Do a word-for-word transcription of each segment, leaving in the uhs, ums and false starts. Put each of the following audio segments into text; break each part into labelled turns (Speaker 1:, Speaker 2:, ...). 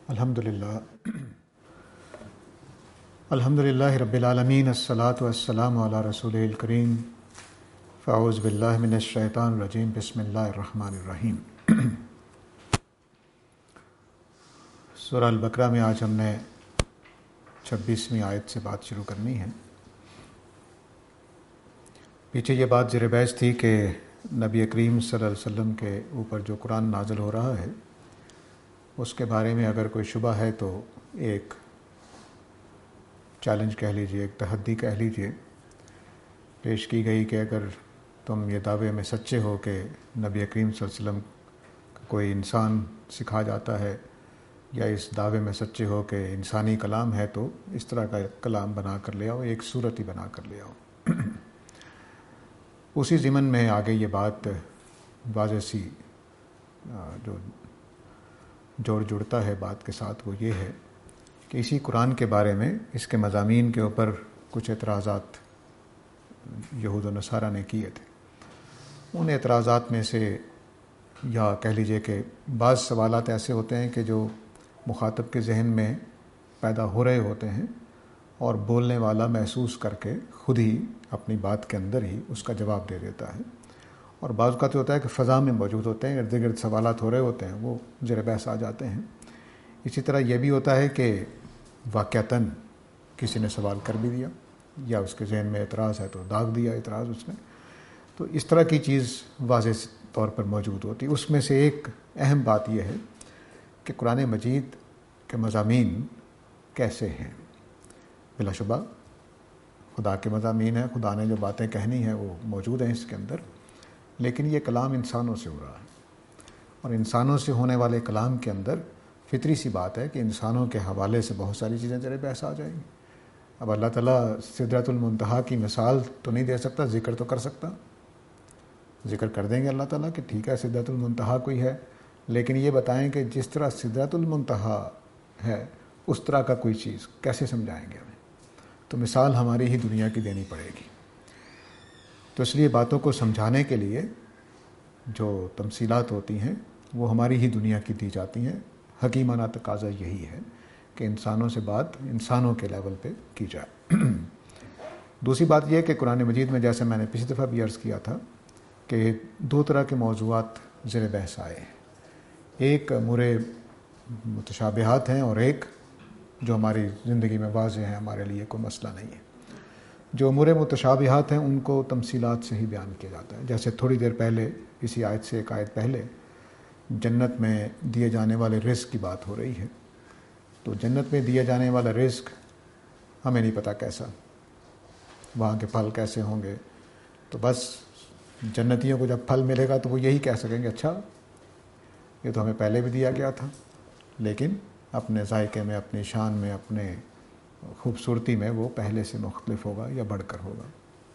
Speaker 1: الحمد للہ الحمد للہ رب العالمین، الصلاۃ والسلام علی رسول الکریم، فاعوذ باللہ من الشیطان الرجیم، بسم اللہ الرحمن الرحیم۔ سورہ البقرہ میں آج ہم نے چھبیسویں آیت سے بات شروع کرنی ہے۔ پیچھے یہ بات زیر بحث تھی کہ نبی کریم صلی اللہ علیہ وسلم کے اوپر جو قرآن نازل ہو رہا ہے اس کے بارے میں اگر کوئی شبہ ہے تو ایک چیلنج کہہ لیجئے، ایک تحدی کہہ لیجئے، پیش کی گئی کہ اگر تم یہ دعوے میں سچے ہو کہ نبی کریم صلی اللہ علیہ وسلم کوئی انسان سکھا جاتا ہے، یا اس دعوے میں سچے ہو کہ انسانی کلام ہے، تو اس طرح کا کلام بنا کر لے آؤ، ایک صورت ہی بنا کر لے آؤ۔ اسی ضمن میں آگے یہ بات واضح سی جو جوڑ جڑتا ہے بات کے ساتھ، وہ یہ ہے کہ اسی قرآن کے بارے میں اس کے مضامین کے اوپر کچھ اعتراضات یہود و نصارہ نے کیے تھے۔ ان اعتراضات میں سے، یا کہہ لیجئے کہ بعض سوالات ایسے ہوتے ہیں کہ جو مخاطب کے ذہن میں پیدا ہو رہے ہوتے ہیں اور بولنے والا محسوس کر کے خود ہی اپنی بات کے اندر ہی اس کا جواب دے دیتا ہے، اور بعض اوقات ہوتا ہے کہ فضا میں موجود ہوتے ہیں، ارد گرد سوالات ہو رہے ہوتے ہیں، وہ زیر بحث آ جاتے ہیں۔ اسی طرح یہ بھی ہوتا ہے کہ واقعتاً کسی نے سوال کر بھی دیا، یا اس کے ذہن میں اعتراض ہے تو داغ دیا اعتراض اس نے، تو اس طرح کی چیز واضح طور پر موجود ہوتی۔ اس میں سے ایک اہم بات یہ ہے کہ قرآن مجید کے مضامین کیسے ہیں۔ بلا شبہ خدا کے مضامین ہیں، خدا نے جو باتیں کہنی ہیں وہ موجود ہیں اس کے اندر، لیکن یہ کلام انسانوں سے ہو رہا ہے، اور انسانوں سے ہونے والے کلام کے اندر فطری سی بات ہے کہ انسانوں کے حوالے سے بہت ساری چیزیں زیر بحث آ جائیں گی۔ اب اللہ تعالیٰ سدرۃ المنتہا کی مثال تو نہیں دے سکتا، ذکر تو کر سکتا، ذکر کر دیں گے اللہ تعالیٰ کہ ٹھیک ہے سدرۃ المنتہا کوئی ہے، لیکن یہ بتائیں کہ جس طرح سدرۃ المنتہا ہے اس طرح کا کوئی چیز کیسے سمجھائیں گے ہمیں؟ تو مثال ہماری ہی دنیا کی دینی پڑے گی۔ تو اس لیے باتوں کو سمجھانے کے لیے جو تمثیلات ہوتی ہیں وہ ہماری ہی دنیا کی دی جاتی ہیں۔ حکیمانہ تقاضا یہی ہے کہ انسانوں سے بات انسانوں کے لیول پہ کی جائے۔ دوسری بات یہ ہے کہ قرآن مجید میں، جیسے میں نے پچھلی دفعہ بھی عرض کیا تھا، کہ دو طرح کے موضوعات زیر بحث آئے ہیں۔ ایک امور متشابہات ہیں، اور ایک جو ہماری زندگی میں واضح ہیں، ہمارے لیے کوئی مسئلہ نہیں ہے۔ جو امور متشابہات ہیں ان کو تمثیلات سے ہی بیان کیا جاتا ہے۔ جیسے تھوڑی دیر پہلے اسی آیت سے ایک آیت پہلے جنت میں دیے جانے والے رزق کی بات ہو رہی ہے، تو جنت میں دیے جانے والا رزق ہمیں نہیں پتہ کیسا، وہاں کے پھل کیسے ہوں گے، تو بس جنتیوں کو جب پھل ملے گا تو وہ یہی کہہ سکیں گے اچھا یہ تو ہمیں پہلے بھی دیا گیا تھا، لیکن اپنے ذائقے میں، اپنی شان میں، اپنے خوبصورتی میں وہ پہلے سے مختلف ہوگا یا بڑھ کر ہوگا۔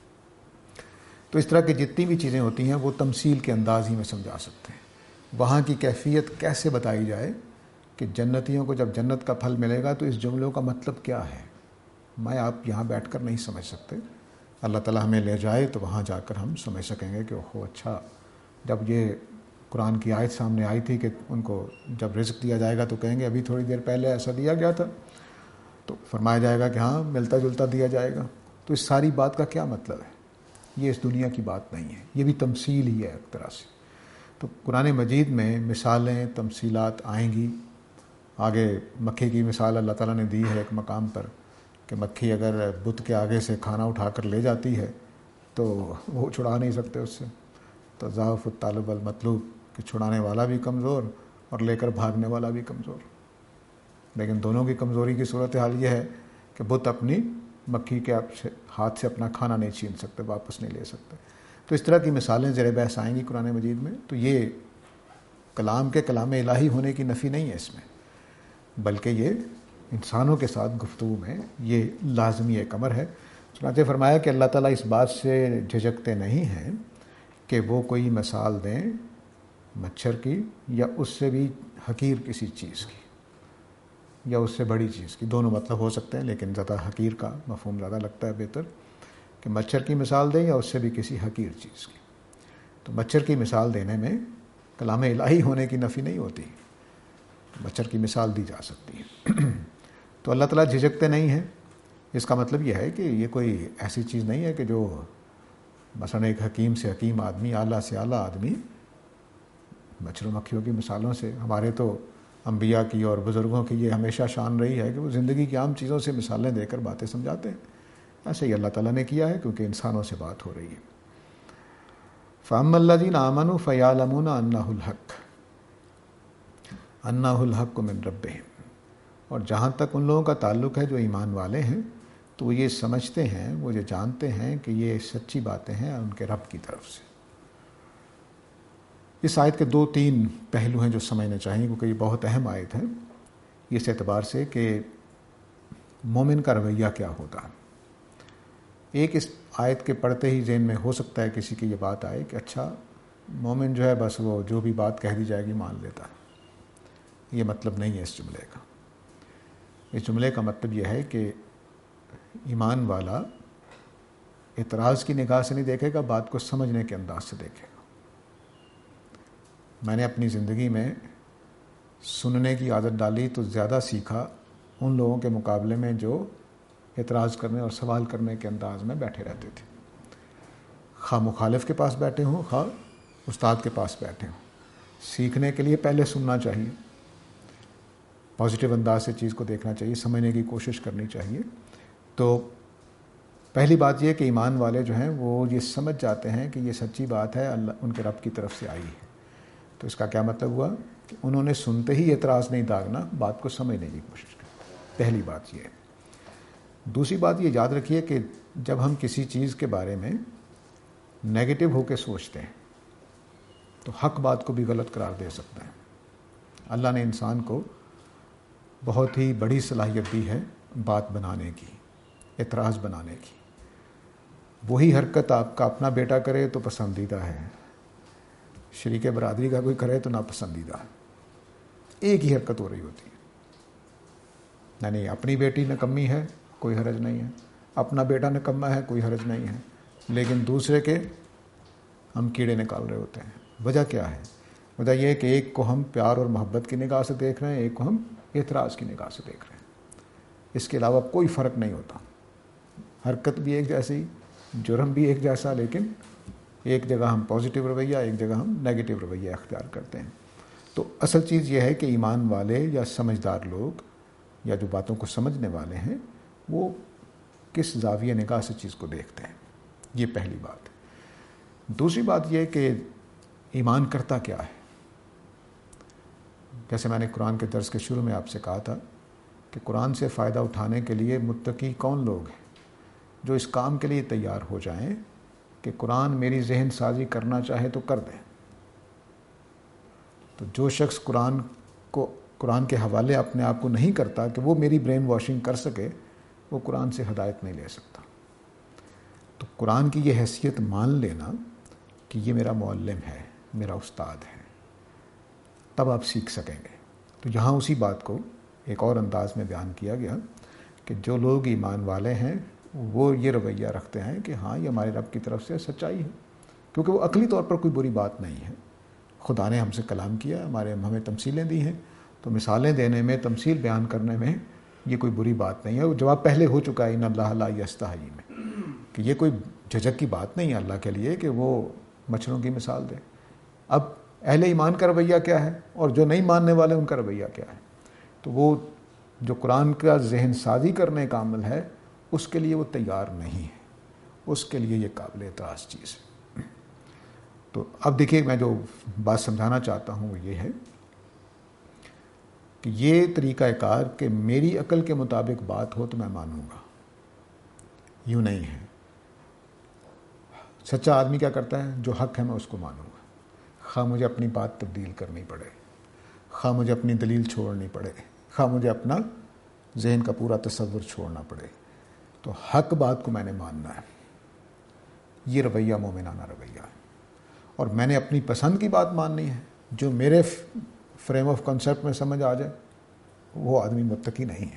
Speaker 1: تو اس طرح کی جتنی بھی چیزیں ہوتی ہیں وہ تمثیل کے انداز ہی میں سمجھا سکتے ہیں۔ وہاں کی کیفیت کیسے بتائی جائے کہ جنتیوں کو جب جنت کا پھل ملے گا تو اس جملوں کا مطلب کیا ہے، میں آپ یہاں بیٹھ کر نہیں سمجھ سکتے۔ اللہ تعالیٰ ہمیں لے جائے تو وہاں جا کر ہم سمجھ سکیں گے کہ اوہ اچھا، جب یہ قرآن کی آیت سامنے آئی تھی کہ ان کو جب رزق دیا جائے گا تو کہیں گے ابھی تھوڑی دیر پہلے ایسا دیا گیا تھا، تو فرمایا جائے گا کہ ہاں ملتا جلتا دیا جائے گا۔ تو اس ساری بات کا کیا مطلب ہے؟ یہ اس دنیا کی بات نہیں ہے، یہ بھی تمثیل ہی ہے ایک طرح سے۔ تو قرآن مجید میں مثالیں، تمثیلات آئیں گی۔ آگے مکھی کی مثال اللہ تعالیٰ نے دی ہے ایک مقام پر، کہ مکھی اگر بت کے آگے سے کھانا اٹھا کر لے جاتی ہے تو وہ چھڑا نہیں سکتے اس سے، تو ضعف الطالب المطلوب، کہ چھڑانے والا بھی کمزور اور لے کر بھاگنے والا بھی کمزور، لیکن دونوں کی کمزوری کی صورتحال یہ ہے کہ بت اپنی مکھی کے ہاتھ سے اپنا کھانا نہیں چھین سکتے، واپس نہیں لے سکتے۔ تو اس طرح کی مثالیں زیر بحث آئیں گی قرآن مجید میں۔ تو یہ کلام کے کلام الہی ہونے کی نفی نہیں ہے اس میں، بلکہ یہ انسانوں کے ساتھ گفتگو میں یہ لازمی ایک امر ہے۔ چنانچہ فرمایا کہ اللہ تعالیٰ اس بات سے جھجکتے نہیں ہیں کہ وہ کوئی مثال دیں مچھر کی، یا اس سے بھی حقیر کسی چیز کی، یا اس سے بڑی چیز کی۔ دونوں مطلب ہو سکتے ہیں، لیکن زیادہ حقیر کا مفہوم زیادہ لگتا ہے بہتر، کہ مچھر کی مثال دیں یا اس سے بھی کسی حقیر چیز کی۔ تو مچھر کی مثال دینے میں کلام الہی ہونے کی نفی نہیں ہوتی، مچھر کی مثال دی جا سکتی ہے۔ تو اللہ تعالیٰ جھجکتے نہیں ہیں۔ اس کا مطلب یہ ہے کہ یہ کوئی ایسی چیز نہیں ہے کہ جو مثلا ایک حکیم سے حکیم آدمی، اعلیٰ سے اعلیٰ آدمی مچھروں مکھیوں کی مثالوں سے، ہمارے تو انبیاء کی اور بزرگوں کی یہ ہمیشہ شان رہی ہے کہ وہ زندگی کی عام چیزوں سے مثالیں دے کر باتیں سمجھاتے ہیں۔ ایسے ہی اللہ تعالیٰ نے کیا ہے، کیونکہ انسانوں سے بات ہو رہی ہے۔ فَأَمَّا الَّذِينَ آمَنُوا فَيَعْلَمُونَ أَنَّهُ الْحَقُّ أَنَّهُ الْحَقُّ مِنْ رَبِّهِمْ، اور جہاں تک ان لوگوں کا تعلق ہے جو ایمان والے ہیں تو وہ یہ سمجھتے ہیں، وہ یہ جانتے ہیں کہ یہ سچی باتیں ہیں ان کے رب کی طرف سے۔ اس آیت کے دو تین پہلو ہیں جو سمجھنے چاہیے، کیونکہ یہ بہت اہم آیت ہے اس اعتبار سے کہ مومن کا رویہ کیا ہوتا ہے۔ ایک اس آیت کے پڑھتے ہی ذہن میں ہو سکتا ہے کسی کی یہ بات آئے کہ اچھا مومن جو ہے بس وہ جو بھی بات کہہ دی جائے گی مان لیتا ہے۔ یہ مطلب نہیں ہے اس جملے کا۔ اس جملے کا مطلب یہ ہے کہ ایمان والا اعتراض کی نگاہ سے نہیں دیکھے گا، بات کو سمجھنے کے انداز سے دیکھے گا۔ میں نے اپنی زندگی میں سننے کی عادت ڈالی تو زیادہ سیکھا ان لوگوں کے مقابلے میں جو اعتراض کرنے اور سوال کرنے کے انداز میں بیٹھے رہتے تھے، خواہ مخالف کے پاس بیٹھے ہوں خواہ استاد کے پاس بیٹھے ہوں۔ سیکھنے کے لیے پہلے سننا چاہیے، پازیٹیو انداز سے چیز کو دیکھنا چاہیے، سمجھنے کی کوشش کرنی چاہیے۔ تو پہلی بات یہ کہ ایمان والے جو ہیں وہ یہ سمجھ جاتے ہیں کہ یہ سچی بات ہے، اللہ ان کے رب کی طرف سے آئی ہے۔ تو اس کا کیا مطلب ہوا کہ انہوں نے سنتے ہی اعتراض نہیں داغنا، بات کو سمجھنے کی کوشش کریں۔ پہلی بات یہ ہے۔ دوسری بات یہ یاد رکھیے کہ جب ہم کسی چیز کے بارے میں نیگیٹو ہو کے سوچتے ہیں تو حق بات کو بھی غلط قرار دے سکتا ہے۔ اللہ نے انسان کو بہت ہی بڑی صلاحیت دی ہے بات بنانے کی، اعتراض بنانے کی۔ وہی حرکت آپ کا اپنا بیٹا کرے تو پسندیدہ ہے، شریک برادری کا کوئی کرے تو ناپسندیدہ ہے۔ ایک ہی حرکت ہو رہی ہوتی ہے، یعنی اپنی بیٹی نکمی ہے کوئی حرج نہیں ہے، اپنا بیٹا نکما ہے کوئی حرج نہیں ہے، لیکن دوسرے کے ہم کیڑے نکال رہے ہوتے ہیں۔ وجہ کیا ہے؟ وجہ یہ ہے کہ ایک کو ہم پیار اور محبت کی نگاہ سے دیکھ رہے ہیں، ایک کو ہم اعتراض کی نگاہ سے دیکھ رہے ہیں۔ اس کے علاوہ کوئی فرق نہیں ہوتا، حرکت بھی ایک جیسی، جرم بھی ایک جیسا، لیکن ایک جگہ ہم پازیٹیو رویہ، ایک جگہ ہم نیگیٹو رویہ اختیار کرتے ہیں۔ تو اصل چیز یہ ہے کہ ایمان والے یا سمجھدار لوگ یا جو باتوں کو سمجھنے والے ہیں وہ کس زاویہ نگاہ سے چیز کو دیکھتے ہیں، یہ پہلی بات ہے۔ دوسری بات یہ کہ ایمان کرتا کیا ہے۔ جیسے میں نے قرآن کے درس کے شروع میں آپ سے کہا تھا کہ قرآن سے فائدہ اٹھانے کے لیے متقی کون لوگ ہیں؟ جو اس کام کے لیے تیار ہو جائیں کہ قرآن میری ذہن سازی کرنا چاہے تو کر دیں۔ تو جو شخص قرآن کو قرآن کے حوالے اپنے آپ کو نہیں کرتا کہ وہ میری برین واشنگ کر سکے، وہ قرآن سے ہدایت نہیں لے سکتا۔ تو قرآن کی یہ حیثیت مان لینا کہ یہ میرا معلم ہے، میرا استاد ہے، تب آپ سیکھ سکیں گے۔ تو یہاں اسی بات کو ایک اور انداز میں بیان کیا گیا کہ جو لوگ ایمان والے ہیں وہ یہ رویہ رکھتے ہیں کہ ہاں یہ ہمارے رب کی طرف سے سچائی ہے، کیونکہ وہ عقلی طور پر کوئی بری بات نہیں ہے۔ خدا نے ہم سے کلام کیا، ہمارے ہمیں تمثیلیں دی ہیں، تو مثالیں دینے میں، تمثیل بیان کرنے میں یہ کوئی بری بات نہیں ہے۔ وہ جواب پہلے ہو چکا ہے ان اللہ لا یستحی میں، کہ یہ کوئی جھجک کی بات نہیں ہے اللہ کے لیے کہ وہ مچھروں کی مثال دے۔ اب اہل ایمان کا رویہ کیا ہے اور جو نہیں ماننے والے ان کا رویہ کیا ہے؟ تو وہ جو قرآن کا ذہن سازی کرنے کا عمل ہے اس کے لیے وہ تیار نہیں ہے، اس کے لیے یہ قابل اعتراض چیز ہے۔ تو اب دیکھیے میں جو بات سمجھانا چاہتا ہوں وہ یہ ہے کہ یہ طریقہ کار کہ میری عقل کے مطابق بات ہو تو میں مانوں گا، یوں نہیں ہے۔ سچا آدمی کیا کرتا ہے؟ جو حق ہے میں اس کو مانوں گا، خواہ مجھے اپنی بات تبدیل کرنی پڑے، خواہ مجھے اپنی دلیل چھوڑنی پڑے، خواہ مجھے اپنا ذہن کا پورا تصور چھوڑنا پڑے، تو حق بات کو میں نے ماننا ہے۔ یہ رویہ مومنانہ رویہ ہے۔ اور میں نے اپنی پسند کی بات ماننی ہے، جو میرے فریم آف کنسیپٹ میں سمجھ آ جائے، وہ آدمی متقی نہیں ہے۔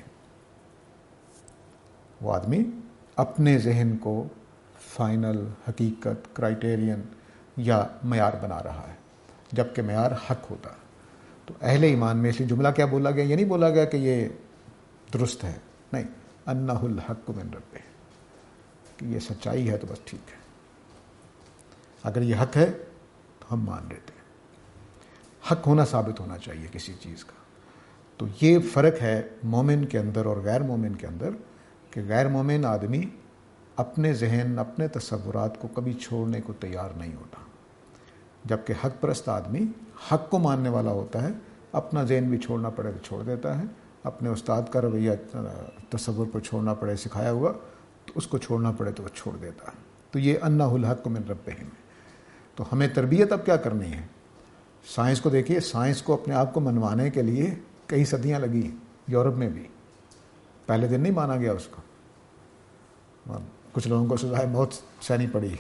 Speaker 1: وہ آدمی اپنے ذہن کو فائنل حقیقت، کرائٹیرین یا معیار بنا رہا ہے، جبکہ معیار حق ہوتا ہے۔ تو اہل ایمان میں اس لیے جملہ کیا بولا گیا؟ یہ نہیں بولا گیا کہ یہ درست ہے، نہیں، انہ الحق من ربہ، کہ یہ سچائی ہے تو بس ٹھیک ہے، اگر یہ حق ہے تو ہم مان لیتے ہیں۔ حق ہونا ثابت ہونا چاہیے کسی چیز کا۔ تو یہ فرق ہے مومن کے اندر اور غیر مومن کے اندر، کہ غیر مومن آدمی اپنے ذہن، اپنے تصورات کو کبھی چھوڑنے کو تیار نہیں ہوتا، جبکہ حق پرست آدمی حق کو ماننے والا ہوتا ہے، اپنا ذہن بھی چھوڑنا پڑے تو چھوڑ دیتا ہے، اپنے استاد کا رویہ تصور پر چھوڑنا پڑے سکھایا ہوا تو اس کو چھوڑنا پڑے تو وہ چھوڑ دیتا ہے۔ تو یہ انہ الحق من ربہم۔ تو ہمیں تربیت اب کیا کرنی ہے؟ سائنس کو دیکھیے، سائنس کو اپنے آپ کو منوانے کے لیے کئی صدیاں لگی، یورپ میں بھی پہلے دن نہیں مانا گیا اس کو، کچھ لوگوں کو سزائے موت سہنی پڑی۔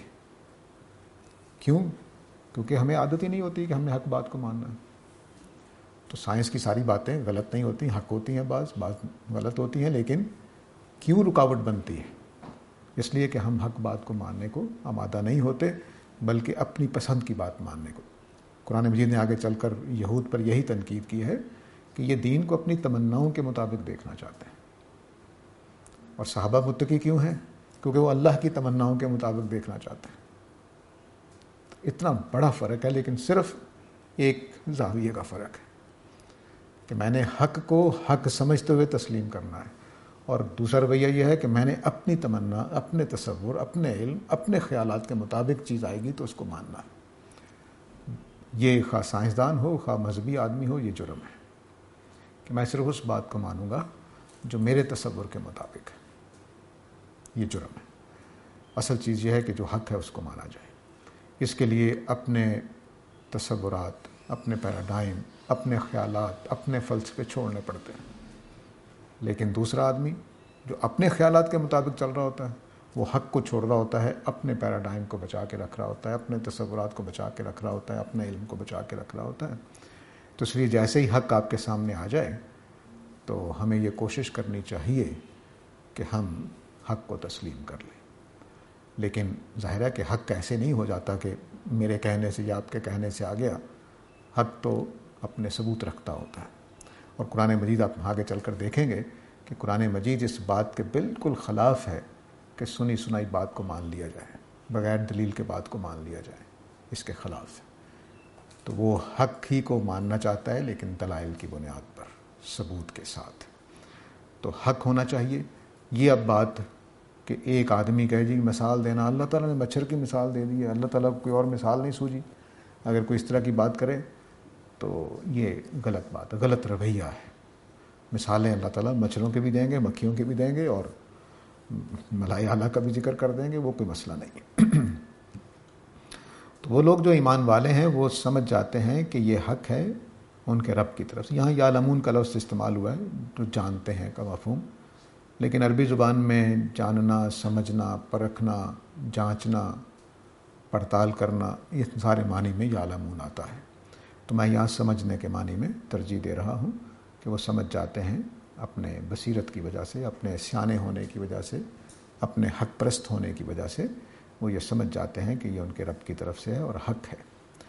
Speaker 1: کیوں؟ کیونکہ ہمیں عادت ہی نہیں ہوتی کہ ہم نے حق بات کو ماننا ہے۔ تو سائنس کی ساری باتیں غلط نہیں ہوتی، حق ہوتی ہیں، بعض بعض غلط ہوتی ہیں، لیکن کیوں رکاوٹ بنتی ہے؟ اس لیے کہ ہم حق بات کو ماننے کو آمادہ نہیں ہوتے، بلکہ اپنی پسند کی بات ماننے کو۔ قرآن مجید نے آگے چل کر یہود پر یہی تنقید کی ہے کہ یہ دین کو اپنی تمناؤں کے مطابق دیکھنا چاہتے ہیں۔ اور صحابہ متقی کیوں ہیں؟ کیونکہ وہ اللہ کی تمناؤں کے مطابق دیکھنا چاہتے ہیں۔ اتنا بڑا فرق ہے، لیکن صرف ایک زاویے کا فرق ہے کہ میں نے حق کو حق سمجھتے ہوئے تسلیم کرنا ہے، اور دوسرا رویہ یہ ہے کہ میں نے اپنی تمنا، اپنے تصور، اپنے علم، اپنے خیالات کے مطابق چیز آئے گی تو اس کو ماننا ہے۔ یہ خواہ سائنسدان ہو، خواہ مذہبی آدمی ہو، یہ جرم ہے کہ میں صرف اس بات کو مانوں گا جو میرے تصور کے مطابق ہے۔ یہ جرم ہے۔ اصل چیز یہ ہے کہ جو حق ہے اس کو مانا جائے۔ اس کے لیے اپنے تصورات، اپنے پیراڈائم، اپنے خیالات، اپنے فلسفے چھوڑنے پڑتے ہیں۔ لیکن دوسرا آدمی جو اپنے خیالات کے مطابق چل رہا ہوتا ہے، وہ حق کو چھوڑ رہا ہوتا ہے، اپنے پیراڈائم کو بچا کے رکھ رہا ہوتا ہے، اپنے تصورات کو بچا کے رکھ رہا ہوتا ہے، اپنے علم کو بچا کے رکھ رہا ہوتا ہے۔ تو اس لیے جیسے ہی حق آپ کے سامنے آ جائے تو ہمیں یہ کوشش کرنی چاہیے کہ ہم حق کو تسلیم کر لیں۔ لیکن ظاہر ہے کہ حق ایسے نہیں ہو جاتا کہ میرے کہنے سے یا آپ کے کہنے سے آ گیا۔ حق تو اپنے ثبوت رکھتا ہوتا ہے، اور قرآن مجید آپ آگے چل کر دیکھیں گے کہ قرآن مجید اس بات کے بالکل خلاف ہے کہ سنی سنائی بات کو مان لیا جائے، بغیر دلیل کے بات کو مان لیا جائے، اس کے خلاف ہے۔ تو وہ حق ہی کو ماننا چاہتا ہے، لیکن دلائل کی بنیاد پر، ثبوت کے ساتھ۔ تو حق ہونا چاہیے۔ یہ اب بات کہ ایک آدمی کہے جی مثال دینا، اللہ تعالیٰ نے مچھر کی مثال دے دی ہے، اللہ تعالیٰ کو کوئی اور مثال نہیں سوجی، اگر کوئی اس طرح کی بات کرے تو یہ غلط بات ہے، غلط رویہ ہے۔ مثالیں اللہ تعالیٰ مچھروں کے بھی دیں گے، مکھیوں کے بھی دیں گے، اور ملائے اعلیٰ کا بھی ذکر کر دیں گے، وہ کوئی مسئلہ نہیں۔ تو وہ لوگ جو ایمان والے ہیں وہ سمجھ جاتے ہیں کہ یہ حق ہے ان کے رب کی طرف سے۔ یہاں یعلمون کا لفظ استعمال ہوا ہے، جو جانتے ہیں کا مفہوم، لیکن عربی زبان میں جاننا، سمجھنا، پرکھنا، جانچنا، پڑتال کرنا، یہ سارے معنی میں یعلمون آتا ہے۔ تو میں یہاں سمجھنے کے معنی میں ترجیح دے رہا ہوں کہ وہ سمجھ جاتے ہیں اپنے بصیرت کی وجہ سے، اپنے سیانے ہونے کی وجہ سے، اپنے حق پرست ہونے کی وجہ سے وہ یہ سمجھ جاتے ہیں کہ یہ ان کے رب کی طرف سے ہے اور حق ہے۔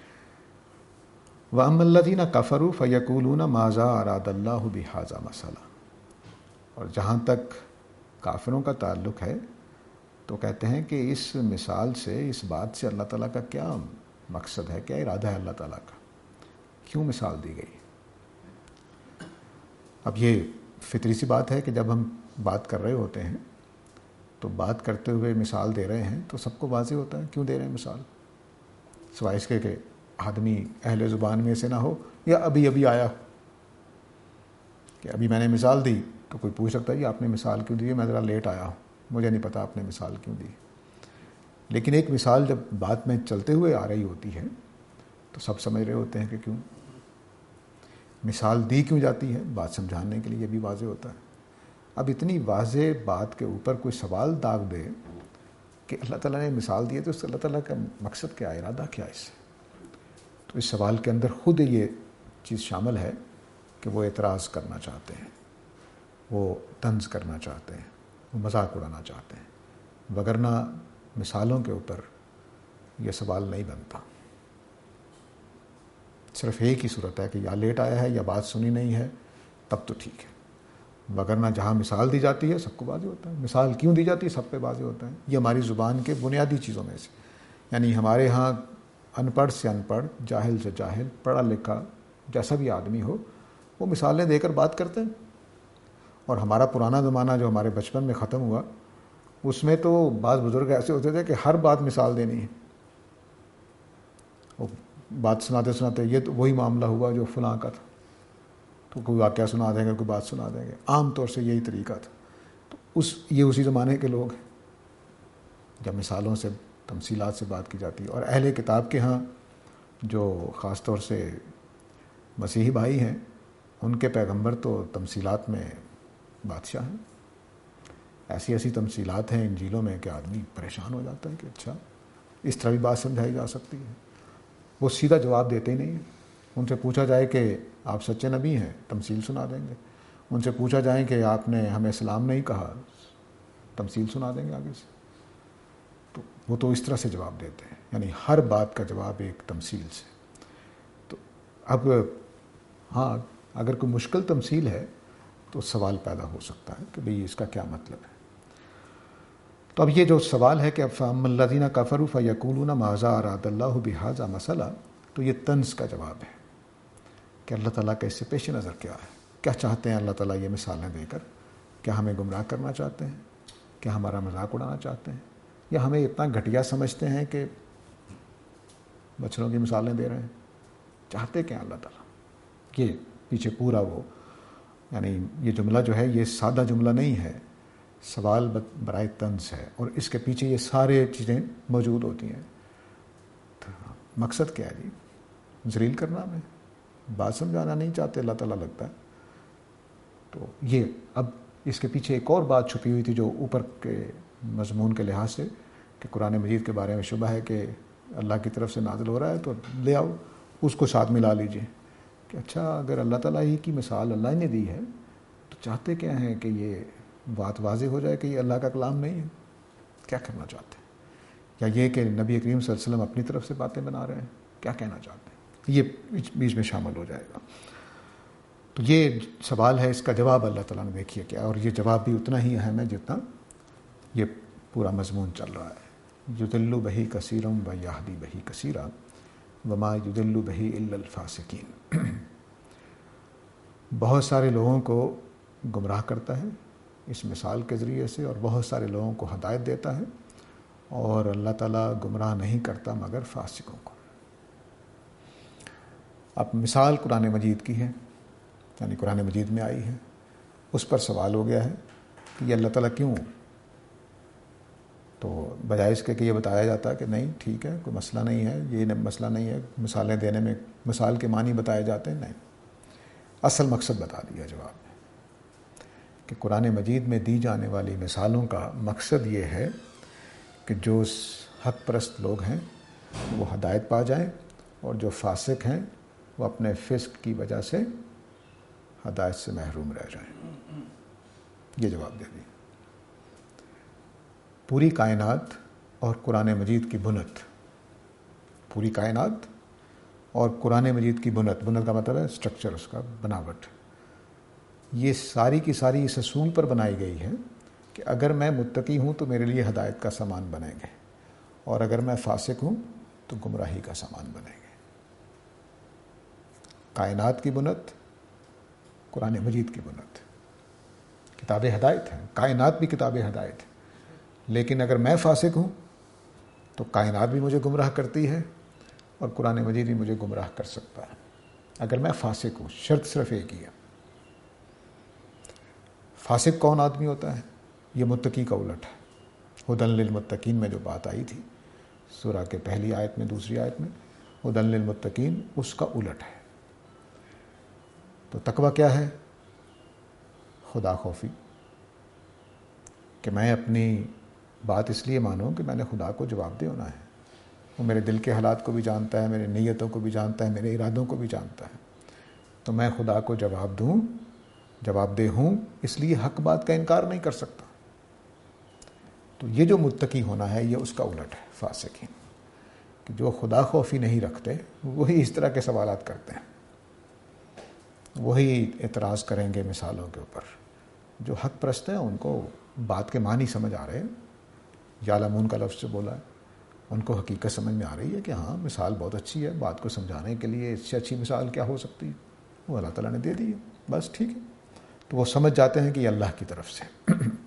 Speaker 1: وَأَمَّا الَّذِينَ كَفَرُوا فَيَقُولُونَ مَاذَا أَرَادَ اللَّهُ بِهَذَا مَثَلًا۔ اور جہاں تک کافروں کا تعلق ہے تو کہتے ہیں کہ اس مثال سے، اس بات سے اللہ تعالیٰ کا کیا مقصد ہے، کیا ارادہ ہے اللہ تعالیٰ کا، کیوں مثال دی گئی۔ اب یہ فطری سی بات ہے کہ جب ہم بات کر رہے ہوتے ہیں تو بات کرتے ہوئے مثال دے رہے ہیں تو سب کو واضح ہوتا ہے کیوں دے رہے ہیں مثال، سوائے اس کے کہ آدمی اہل زبان میں سے نہ ہو یا ابھی ابھی آیا کہ ابھی میں نے مثال دی تو کوئی پوچھ سکتا ہے جی آپ نے مثال کیوں دی ہے، میں ذرا لیٹ آیا ہوں، مجھے نہیں پتا آپ نے مثال کیوں دی۔ لیکن ایک مثال جب بات میں چلتے ہوئے آ رہی ہوتی ہے تو سب سمجھ رہے ہوتے ہیں کہ کیوں مثال دی کیوں جاتی ہے، بات سمجھانے کے لیے، یہ بھی واضح ہوتا ہے۔ اب اتنی واضح بات کے اوپر کوئی سوال داغ دے کہ اللہ تعالیٰ نے مثال دی ہے تو اس اللہ تعالیٰ کا مقصد کیا ہے، ارادہ کیا ہے اس سے، تو اس سوال کے اندر خود یہ چیز شامل ہے کہ وہ اعتراض کرنا چاہتے ہیں، وہ طنز کرنا چاہتے ہیں، وہ مذاق اڑانا چاہتے ہیں، وگرنہ مثالوں کے اوپر یہ سوال نہیں بنتا۔ صرف ایک ہی صورت ہے کہ یا لیٹ آیا ہے یا بات سنی نہیں ہے، تب تو ٹھیک ہے، وگرنہ جہاں مثال دی جاتی ہے سب کو واضح ہوتا ہے۔ مثال کیوں دی جاتی ہے؟ سب پہ واضح ہوتا ہے۔ یہ ہماری زبان کے بنیادی چیزوں میں سے، یعنی ہمارے ہاں ان پڑھ سے ان پڑھ، جاہل سے جاہل، پڑھا لکھا جیسا بھی آدمی ہو، وہ مثالیں دے کر بات کرتے ہیں۔ اور ہمارا پرانا زمانہ جو ہمارے بچپن میں ختم ہوا، اس میں تو بعض بزرگ ایسے ہوتے تھے کہ ہر بات مثال دینی ہے، وہ بات سناتے سناتے یہ تو وہی معاملہ ہوا جو فلاں کا تھا، تو کوئی واقعہ سنا دیں گے، کوئی بات سنا دیں گے، عام طور سے یہی طریقہ تھا۔ تو اس یہ اسی زمانے کے لوگ ہیں جب مثالوں سے، تمثیلات سے بات کی جاتی ہے۔ اور اہل کتاب کے ہاں جو خاص طور سے مسیحی بھائی ہیں، ان کے پیغمبر تو تمثیلات میں بادشاہ ہیں۔ ایسی ایسی تمثیلات ہیں انجیلوں میں کہ آدمی پریشان ہو جاتا ہے کہ اچھا اس طرح بھی بات سمجھائی جا سکتی ہے۔ وہ سیدھا جواب دیتے ہی نہیں ہیں۔ ان سے پوچھا جائے کہ آپ سچے نبی ہیں، تمثیل سنا دیں گے۔ ان سے پوچھا جائے کہ آپ نے ہمیں سلام نہیں کہا، تمثیل سنا دیں گے آگے سے۔ تو وہ تو اس طرح سے جواب دیتے ہیں، یعنی ہر بات کا جواب ایک تمثیل سے۔ تو اب ہاں اگر کوئی مشکل تمثیل ہے تو سوال پیدا ہو سکتا ہے کہ بھئی اس کا کیا مطلب ہے۔ تو اب یہ جو سوال ہے کہ فَأَمَّا الَّذِينَ كَفَرُوا فَيَقُولُونَ مَاذَا أَرَادَ اللَّهُ بِهَذَا مَثَلًا، تو یہ طنز کا جواب ہے کہ اللہ تعالیٰ کا اس سے پیش نظر کیا ہے، کیا چاہتے ہیں اللہ تعالیٰ یہ مثالیں دے کر؟ کیا ہمیں گمراہ کرنا چاہتے ہیں؟ کیا ہمارا مذاق اڑانا چاہتے ہیں؟ یا ہمیں اتنا گھٹیا سمجھتے ہیں کہ بچڑوں کی مثالیں دے رہے ہیں؟ چاہتے کیا اللہ تعالیٰ؟ یہ پیچھے پورا وہ، یعنی یہ جملہ جو ہے یہ سادہ جملہ نہیں ہے، سوال برائے طنز ہے، اور اس کے پیچھے یہ سارے چیزیں موجود ہوتی ہیں۔ تو مقصد کیا ہے جی؟ ذلیل کرنا ہمیں، بات سمجھانا نہیں چاہتے اللہ تعالیٰ لگتا ہے۔ تو یہ اب اس کے پیچھے ایک اور بات چھپی ہوئی تھی جو اوپر کے مضمون کے لحاظ سے، کہ قرآن مجید کے بارے میں شبہ ہے کہ اللہ کی طرف سے نازل ہو رہا ہے تو لے آؤ اس کو ساتھ ملا لیجئے کہ اچھا اگر اللہ تعالیٰ ہی کی مثال اللہ نے دی ہے تو چاہتے کیا ہیں کہ یہ بات واضح ہو جائے کہ یہ اللہ کا کلام نہیں ہے؟ کیا کرنا چاہتے ہیں؟ یا یہ کہ نبی کریم صلی اللہ علیہ وسلم اپنی طرف سے باتیں بنا رہے ہیں، کیا کہنا چاہتے ہیں؟ یہ بیچ میں شامل ہو جائے گا۔ تو یہ سوال ہے، اس کا جواب اللہ تعالیٰ نے دیکھیے کیا، اور یہ جواب بھی اتنا ہی اہم ہے جتنا یہ پورا مضمون چل رہا ہے۔ یضل بہ کثیرا و یہدی بہ کثیرا وما یضل بہ الا الفاسقین، بہت سارے لوگوں کو گمراہ کرتا ہے اس مثال کے ذریعے سے، اور بہت سارے لوگوں کو ہدایت دیتا ہے، اور اللہ تعالیٰ گمراہ نہیں کرتا مگر فاسقوں کو۔ اب مثال قرآن مجید کی ہے، یعنی قرآن مجید میں آئی ہے، اس پر سوال ہو گیا ہے کہ یہ اللہ تعالیٰ کیوں؟ تو بجائے اس کے کہ یہ بتایا جاتا ہے کہ نہیں ٹھیک ہے کوئی مسئلہ نہیں ہے، یہ مسئلہ نہیں ہے، مثالیں دینے میں مثال کے معنی بتائے جاتے ہیں، نہیں، اصل مقصد بتا دیا جواب میں کہ قرآن مجید میں دی جانے والی مثالوں کا مقصد یہ ہے کہ جو حق پرست لوگ ہیں وہ ہدایت پا جائیں، اور جو فاسق ہیں وہ اپنے فسق کی وجہ سے ہدایت سے محروم رہ جائیں۔ یہ جواب دے دیا۔ پوری کائنات اور قرآن مجید کی بنت، پوری کائنات اور قرآن مجید کی بنت، بنت کا مطلب ہے سٹرکچر، اس کا بناوٹ، یہ ساری کی ساری اس اصول پر بنائی گئی ہے کہ اگر میں متقی ہوں تو میرے لیے ہدایت کا سامان بنیں گے، اور اگر میں فاسق ہوں تو گمراہی کا سامان بنیں گے۔ کائنات کی بنت، قرآن مجید کی بنت، کتاب ہدایت ہے، کائنات بھی کتاب ہدایت ہے، لیکن اگر میں فاسق ہوں تو کائنات بھی مجھے گمراہ کرتی ہے اور قرآن مجید بھی مجھے گمراہ کر سکتا ہے اگر میں فاسق ہوں۔ شرط صرف ایک ہی ہے۔ فاسق کون آدمی ہوتا ہے؟ یہ متقی کا الٹ ہے۔ ہدی للمتقین میں جو بات آئی تھی سورہ کے پہلی آیت میں، دوسری آیت میں، ہدی للمتقین، اس کا الٹ ہے۔ تو تقویٰ کیا ہے؟ خدا خوفی، کہ میں اپنی بات اس لیے مانوں کہ میں نے خدا کو جواب دے ہونا ہے، وہ میرے دل کے حالات کو بھی جانتا ہے، میرے نیتوں کو بھی جانتا ہے، میرے ارادوں کو بھی جانتا ہے، تو میں خدا کو جواب دوں، جواب دہ ہوں، اس لیے حق بات کا انکار نہیں کر سکتا۔ تو یہ جو متقی ہونا ہے یہ اس کا الٹ ہے، فاسقین۔ کہ جو خدا خوفی نہیں رکھتے وہی اس طرح کے سوالات کرتے ہیں، وہی اعتراض کریں گے مثالوں کے اوپر۔ جو حق پرست ہیں ان کو بات کے معنی سمجھ آ رہے ہیں، یعلمون کا لفظ جو بولا ہے ان کو حقیقت سمجھ میں آ رہی ہے کہ ہاں مثال بہت اچھی ہے، بات کو سمجھانے کے لیے اس سے اچھی مثال کیا ہو سکتی ہے، وہ اللہ تعالیٰ نے دے دی ہے، بس ٹھیک ہے، تو وہ سمجھ جاتے ہیں کہ یہ اللہ کی طرف سے۔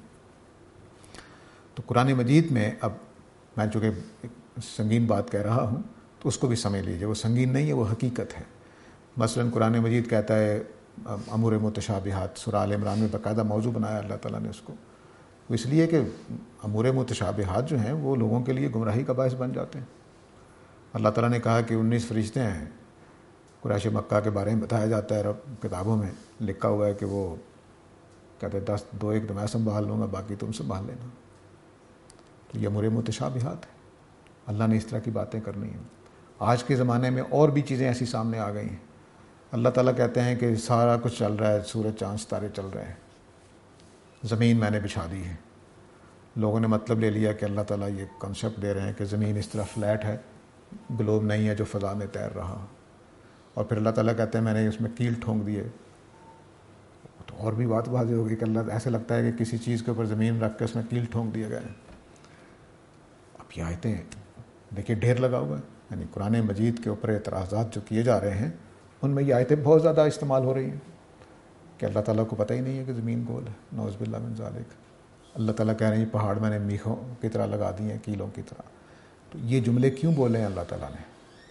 Speaker 1: تو قرآن مجید میں، اب میں چونکہ سنگین بات کہہ رہا ہوں تو اس کو بھی سمجھ لیجیے، وہ سنگین نہیں ہے، وہ حقیقت ہے۔ مثلا قرآن مجید کہتا ہے امور متشابہات، سورہ آل عمران میں باقاعدہ موضوع بنایا اللہ تعالیٰ نے اس کو، وہ اس لیے کہ امور متشابہات جو ہیں وہ لوگوں کے لیے گمراہی کا باعث بن جاتے ہیں۔ اللہ تعالیٰ نے کہا کہ انیس فرشتے ہیں، قریش مکہ کے بارے میں بتایا جاتا ہے، رب کتابوں میں لکھا ہوا ہے کہ وہ کہتے ہیں دس دو ایک تو میں سنبھال لوں گا، باقی تم سنبھال لینا۔ تو یہ امور متشابہات ہے، اللہ نے اس طرح کی باتیں کرنی ہیں۔ آج کے زمانے میں اور بھی چیزیں ایسی سامنے آ گئی ہیں، اللہ تعالیٰ کہتے ہیں کہ سارا کچھ چل رہا ہے، سورج چاند ستارے چل رہے ہیں، زمین میں نے بچھا دی ہے۔ لوگوں نے مطلب لے لیا کہ اللہ تعالیٰ یہ کنسیپٹ دے رہے ہیں کہ زمین اس طرح فلیٹ ہے، گلوب نہیں ہے جو فضا میں تیر رہا، اور پھر اللہ تعالیٰ کہتے ہیں میں نے اس میں کیل ٹھونک دیے، تو اور بھی بات واضح ہوگی کہ اللہ ایسے لگتا ہے کہ کسی چیز کے اوپر زمین رکھ کے اس میں کیل ٹھونک دیے گئے ہیں۔ اب یہ آیتیں دیکھیے ڈھیر لگا ہوا ہے، یعنی قرآن مجید کے اوپر اعتراضات جو کیے جا رہے ہیں ان میں یہ آیتیں بہت زیادہ استعمال ہو رہی ہیں کہ اللہ تعالیٰ کو پتہ ہی نہیں ہے کہ زمین گول ہے، نعوذ باللہ من ذالک۔ اللہ تعالیٰ کہہ رہے ہیں پہاڑ میں نے میخوں کی طرح لگا دی ہیں، کیلوں کی طرح۔ تو یہ جملے کیوں بولے ہیں اللہ تعالیٰ نے؟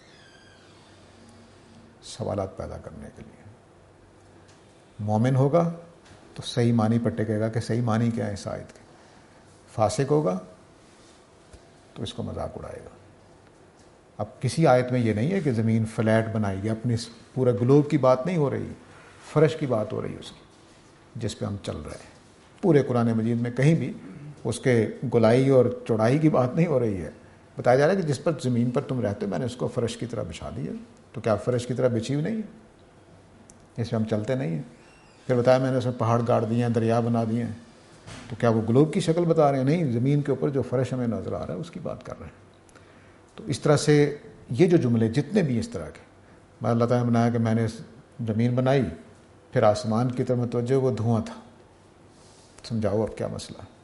Speaker 1: سوالات پیدا کرنے کے لیے۔ مومن ہوگا تو صحیح معنی پر ٹکے گا کہ صحیح معنی کیا ہے اس آیت کے، فاسق ہوگا تو اس کو مذاق اڑائے گا۔ اب کسی آیت میں یہ نہیں ہے کہ زمین فلیٹ بنائی گئی، اپنی پورے گلوب کی بات نہیں ہو رہی، فرش کی بات ہو رہی ہے اس کی جس پہ ہم چل رہے ہیں۔ پورے قرآن مجید میں کہیں بھی اس کے گولائی اور چوڑائی کی بات نہیں ہو رہی ہے، بتایا جا رہا ہے کہ جس پر زمین پر تم رہتے ہو میں نے اس کو فرش کی طرح بچھا دیا، تو کیا فرش کی طرح بچھی ہوئی نہیں ہے، اس پہ ہم چلتے نہیں ہیں؟ پھر بتایا میں نے اس میں پہاڑ گاڑ دیے ہیں، دریا بنا دیے ہیں، تو کیا وہ گلوب کی شکل بتا رہے ہیں؟ نہیں، زمین کے اوپر جو فرش ہمیں نظر آ رہا ہے اس کی بات کر رہے ہیں۔ تو اس طرح سے یہ جو جملے جتنے بھی اس طرح کے، میں اللہ تعالیٰ نے بنایا کہ میں نے زمین بنائی، پھر آسمان کی طرف متوجہ وہ دھواں تھا، سمجھاؤ اب کیا مسئلہ ہے؟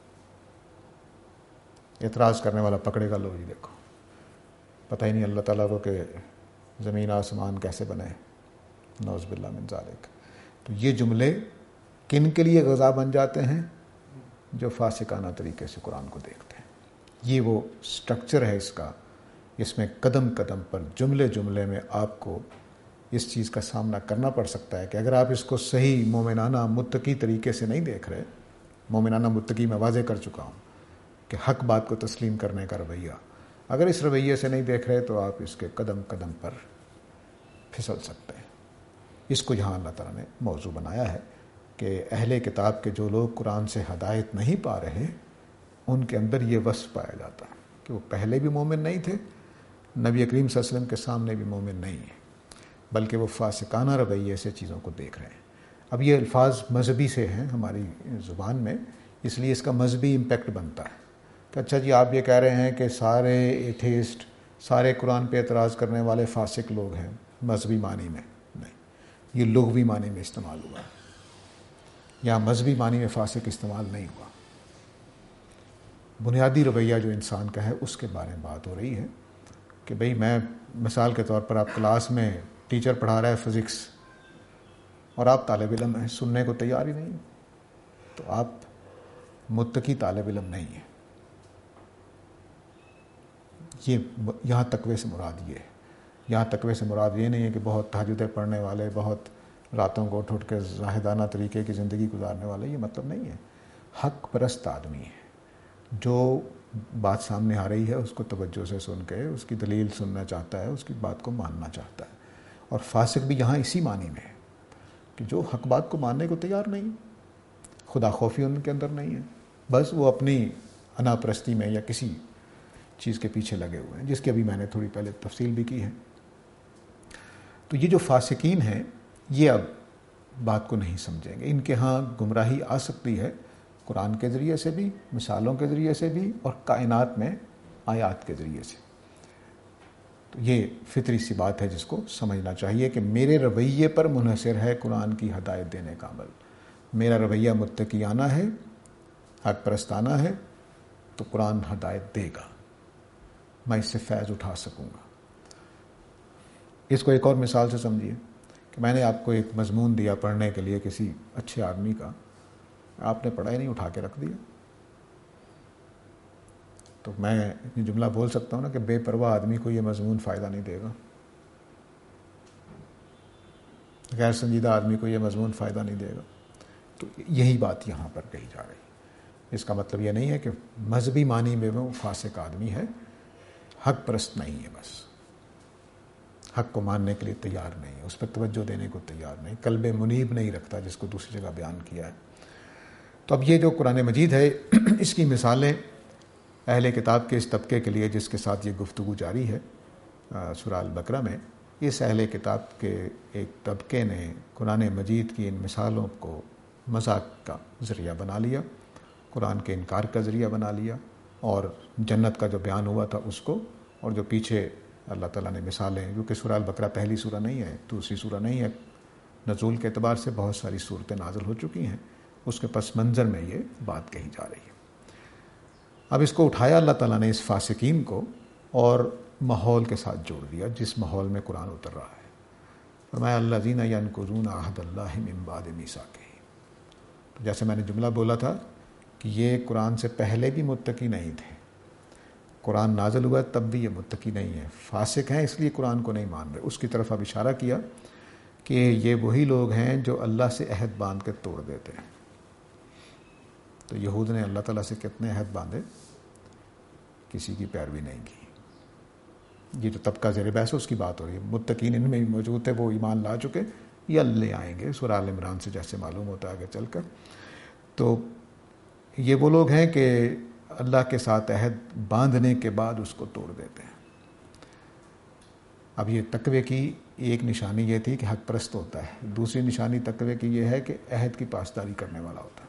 Speaker 1: اعتراض کرنے والا پکڑے گا، لو جی دیکھو پتہ ہی نہیں اللہ تعالیٰ کو کہ زمین آسمان کیسے بنے، نعوذ باللہ من ذالک۔ تو یہ جملے کن کے لیے غذا بن جاتے ہیں؟ جو فاسقانہ طریقے سے قرآن کو دیکھتے ہیں۔ یہ وہ سٹرکچر ہے اس کا، اس میں قدم قدم پر جملے جملے میں آپ کو اس چیز کا سامنا کرنا پڑ سکتا ہے کہ اگر آپ اس کو صحیح مومنانہ متقی طریقے سے نہیں دیکھ رہے، مومنانہ متقی میں واضح کر چکا ہوں کہ حق بات کو تسلیم کرنے کا رویہ، اگر اس رویے سے نہیں دیکھ رہے تو آپ اس کے قدم قدم پر پھسل سکتے ہیں۔ اس کو یہاں اللہ تعالیٰ نے موضوع بنایا ہے کہ اہل کتاب کے جو لوگ قرآن سے ہدایت نہیں پا رہے ان کے اندر یہ وصف پایا جاتا ہے کہ وہ پہلے بھی مومن نہیں تھے، نبی کریم صلی اللہ علیہ وسلم کے سامنے بھی مومن نہیں ہیں، بلکہ وہ فاسقانہ رویے سے چیزوں کو دیکھ رہے ہیں۔ اب یہ الفاظ مذہبی سے ہیں ہماری زبان میں، اس لیے اس کا مذہبی امپیکٹ بنتا ہے کہ اچھا جی آپ یہ کہہ رہے ہیں کہ سارے ایتھیسٹ، سارے قرآن پہ اعتراض کرنے والے فاسق لوگ ہیں، مذہبی معنی میں نہیں، یہ لغوی معنی میں استعمال ہوا ہے، یہاں مذہبی معنی میں فاسق استعمال نہیں ہوا۔ بنیادی رویہ جو انسان کا ہے اس کے بارے میں بات ہو رہی ہے کہ بھئی میں مثال کے طور پر آپ کلاس میں ٹیچر پڑھا رہا ہے فزکس اور آپ طالب علم ہیں، سننے کو تیار ہی نہیں، تو آپ متقی طالب علم نہیں ہیں۔ یہ یہاں تقوی سے مراد یہ ہے، یہاں تقوی سے مراد یہ نہیں ہے کہ بہت تہجدیں پڑھنے والے، بہت راتوں کو اٹھ اٹھ کے زاہدانہ طریقے کی زندگی گزارنے والے، یہ مطلب نہیں ہے۔ حق پرست آدمی ہے جو بات سامنے آ رہی ہے اس کو توجہ سے سن کے اس کی دلیل سننا چاہتا ہے، اس کی بات کو ماننا چاہتا ہے۔ اور فاسق بھی یہاں اسی معنی میں ہے کہ جو حق بات کو ماننے کو تیار نہیں، خدا خوفی ان کے اندر نہیں ہے، بس وہ اپنی انا پرستی میں یا کسی چیز کے پیچھے لگے ہوئے ہیں، جس کی ابھی میں نے تھوڑی پہلے تفصیل بھی کی ہے۔ تو یہ جو فاسقین ہیں یہ اب بات کو نہیں سمجھیں گے، ان کے ہاں گمراہی آ سکتی ہے قرآن کے ذریعے سے بھی، مثالوں کے ذریعے سے بھی، اور کائنات میں آیات کے ذریعے سے۔ تو یہ فطری سی بات ہے جس کو سمجھنا چاہیے کہ میرے رویے پر منحصر ہے قرآن کی ہدایت دینے کا عمل. میرا رویہ متقیانہ ہے، حق پرستانہ ہے، تو قرآن ہدایت دے گا، میں اس سے فیض اٹھا سکوں گا. اس کو ایک اور مثال سے سمجھیے کہ میں نے آپ کو ایک مضمون دیا پڑھنے کے لیے کسی اچھے آدمی کا، آپ نے پڑھا ہی نہیں، اٹھا کے رکھ دیا. تو میں یہ جملہ بول سکتا ہوں نا کہ بے پرواہ آدمی کو یہ مضمون فائدہ نہیں دے گا، غیر سنجیدہ آدمی کو یہ مضمون فائدہ نہیں دے گا. تو یہی بات یہاں پر کہی جا رہی ہے. اس کا مطلب یہ نہیں ہے کہ مذہبی معنی میں وہ فاسق آدمی ہے، حق پرست نہیں ہے، بس حق کو ماننے کے لیے تیار نہیں ہے، اس پر توجہ دینے کو تیار نہیں، قلب منیب نہیں رکھتا، جس کو دوسری جگہ بیان کیا ہے. تو اب یہ جو قرآن مجید ہے اس کی مثالیں اہل کتاب کے اس طبقے کے لیے جس کے ساتھ یہ گفتگو جاری ہے سورہ البقرہ میں، اس اہل کتاب کے ایک طبقے نے قرآن مجید کی ان مثالوں کو مذاق کا ذریعہ بنا لیا، قرآن کے انکار کا ذریعہ بنا لیا، اور جنت کا جو بیان ہوا تھا اس کو، اور جو پیچھے اللہ تعالیٰ نے مثالیں، کیونکہ سورہ البقرہ پہلی سورہ نہیں ہے، دوسری سورہ نہیں ہے، نزول کے اعتبار سے بہت ساری صورتیں نازل ہو چکی ہیں، اس کے پس منظر میں یہ بات کہی جا رہی ہے. اب اس کو اٹھایا اللہ تعالیٰ نے اس فاسقین کو اور ماحول کے ساتھ جوڑ دیا جس ماحول میں قرآن اتر رہا ہے. فرمایا الذین ینقضون عہد اللہ من بعد میثاقہ. تو جیسے میں نے جملہ بولا تھا کہ یہ قرآن سے پہلے بھی متقی نہیں تھے، قرآن نازل ہوا تب بھی یہ متقی نہیں ہے، فاسق ہیں اس لیے قرآن کو نہیں مان رہے. اس کی طرف اب اشارہ کیا کہ یہ وہی لوگ ہیں جو اللہ سے عہد باندھ کے توڑ دیتے ہیں. تو یہود نے اللہ تعالیٰ سے کتنے عہد باندھے، کسی کی پیروی نہیں کی. یہ جو طبقہ زیر بحث ہے اس کی بات ہو رہی ہے. متقین ان میں بھی موجود تھے، وہ ایمان لا چکے یا لے آئیں گے سورہ آل عمران سے جیسے معلوم ہوتا ہے آگے چل کر. تو یہ وہ لوگ ہیں کہ اللہ کے ساتھ عہد باندھنے کے بعد اس کو توڑ دیتے ہیں. اب یہ تقوی کی ایک نشانی یہ تھی کہ حق پرست ہوتا ہے، دوسری نشانی تقوی کی یہ ہے کہ عہد کی پاسداری کرنے والا ہوتا ہے.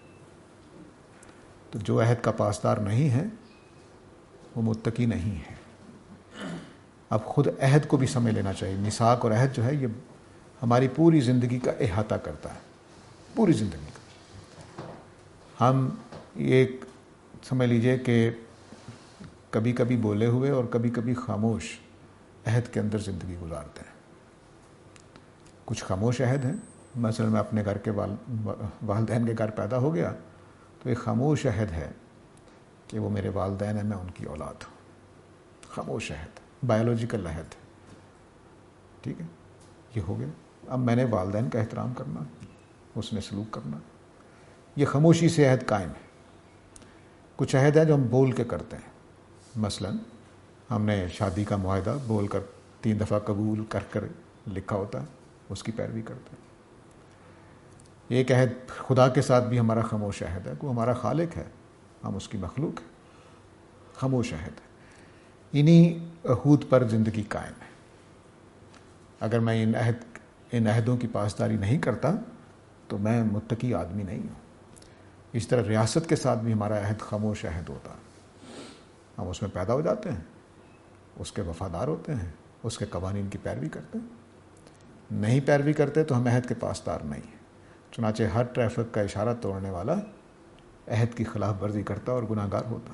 Speaker 1: تو جو عہد کا پاسدار نہیں ہے وہ متقی نہیں ہے. اب خود عہد کو بھی سمجھ لینا چاہیے. میثاق اور عہد جو ہے یہ ہماری پوری زندگی کا احاطہ کرتا ہے، پوری زندگی کا. ہم ایک سمجھ لیجئے کہ کبھی کبھی بولے ہوئے اور کبھی کبھی خاموش عہد کے اندر زندگی گزارتے ہیں. کچھ خاموش عہد ہیں، مثلا میں اپنے گھر کے والدین کے گھر پیدا ہو گیا تو ایک خاموش عہد ہے کہ وہ میرے والدین ہیں، میں ان کی اولاد ہوں. خاموش عہد، بایولوجیکل عہد، ٹھیک ہے، یہ ہو گیا. اب میں نے والدین کا احترام کرنا، اس میں سلوک کرنا، یہ خاموشی سے عہد قائم ہے. کچھ عہد ہے جو ہم بول کے کرتے ہیں، مثلا ہم نے شادی کا معاہدہ بول کر تین دفعہ قبول کر کر لکھا ہوتا ہے، اس کی پیروی کرتے ہیں. ایک عہد خدا کے ساتھ بھی ہمارا خاموش عہد ہے، وہ ہمارا خالق ہے، ہم اس کی مخلوق ہیں. خاموش عہد ہے. انہی عہود پر زندگی قائم ہے. اگر میں ان عہد ان عہدوں کی پاسداری نہیں کرتا تو میں متقی آدمی نہیں ہوں. اس طرح ریاست کے ساتھ بھی ہمارا عہد خاموش عہد ہوتا ہے. ہم اس میں پیدا ہو جاتے ہیں، اس کے وفادار ہوتے ہیں، اس کے قوانین کی پیروی کرتے ہیں. نہیں پیروی کرتے تو ہم عہد کے پاسدار نہیں ہیں. چنانچہ ہر ٹریفک کا اشارہ توڑنے والا عہد کی خلاف ورزی کرتا اور گناہ گار ہوتا.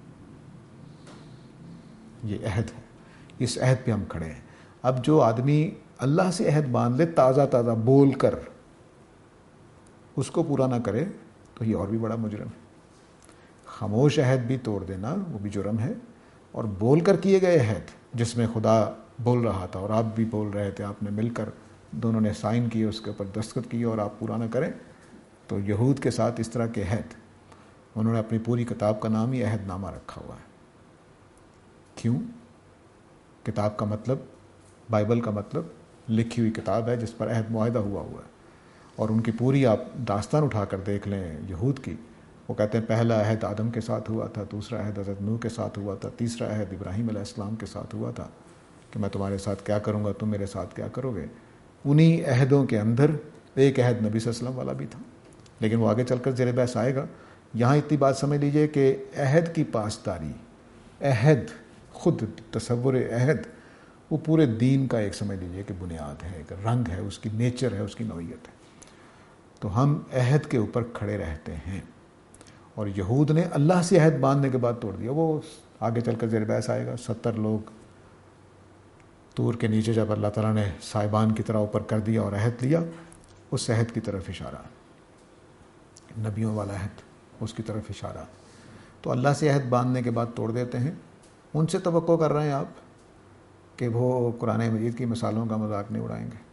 Speaker 1: یہ عہد ہے، اس عہد پہ ہم کھڑے ہیں. اب جو آدمی اللہ سے عہد باندھ لے تازہ تازہ بول کر، اس کو پورا نہ کرے تو یہ اور بھی بڑا مجرم ہے. خاموش عہد بھی توڑ دینا وہ بھی جرم ہے، اور بول کر کیے گئے عہد جس میں خدا بول رہا تھا اور آپ بھی بول رہے تھے، آپ نے مل کر دونوں نے سائن کیے، اس کے اوپر دستخط کیے، اور آپ پورا نہ کریں. تو یہود کے ساتھ اس طرح کے عہد، انہوں نے اپنی پوری کتاب کا نام ہی عہد نامہ رکھا ہوا ہے. کیوں؟ کتاب کا مطلب، بائبل کا مطلب لکھی ہوئی کتاب ہے جس پر عہد معاہدہ ہوا ہوا ہے. اور ان کی پوری آپ داستان اٹھا کر دیکھ لیں یہود کی، وہ کہتے ہیں پہلا عہد آدم کے ساتھ ہوا تھا، دوسرا عہد حضرت نوح کے ساتھ ہوا تھا، تیسرا عہد ابراہیم علیہ السلام کے ساتھ ہوا تھا کہ میں تمہارے ساتھ کیا کروں گا، تم میرے ساتھ کیا کرو گے. انہی عہدوں کے اندر ایک عہد نبی صلی اللہ علیہ وسلم والا بھی تھا، لیکن وہ آگے چل کر زیر بحث آئے گا. یہاں اتنی بات سمجھ لیجئے کہ عہد کی پاسداری، عہد خود تصور عہد وہ پورے دین کا ایک سمجھ لیجیے کہ بنیاد ہے، ایک رنگ ہے، اس کی نیچر ہے، اس کی نوعیت ہے. تو ہم عہد کے اوپر کھڑے رہتے ہیں. اور یہود نے اللہ سے عہد باندھنے کے بعد توڑ دیا. وہ آگے چل کر زیر بحث آئے گا. ستر لوگ طور کے نیچے جب اللہ تعالیٰ نے صاحبان کی طرح اوپر کر دیا اور عہد لیا، اس عہد کی طرف اشارہ، نبیوں والا عہد، اس کی طرف اشارہ. تو اللہ سے عہد باندھنے کے بعد توڑ دیتے ہیں. ان سے توقع کر رہے ہیں آپ کہ وہ قرآن مجید کی مثالوں کا مذاق نہیں اڑائیں گے.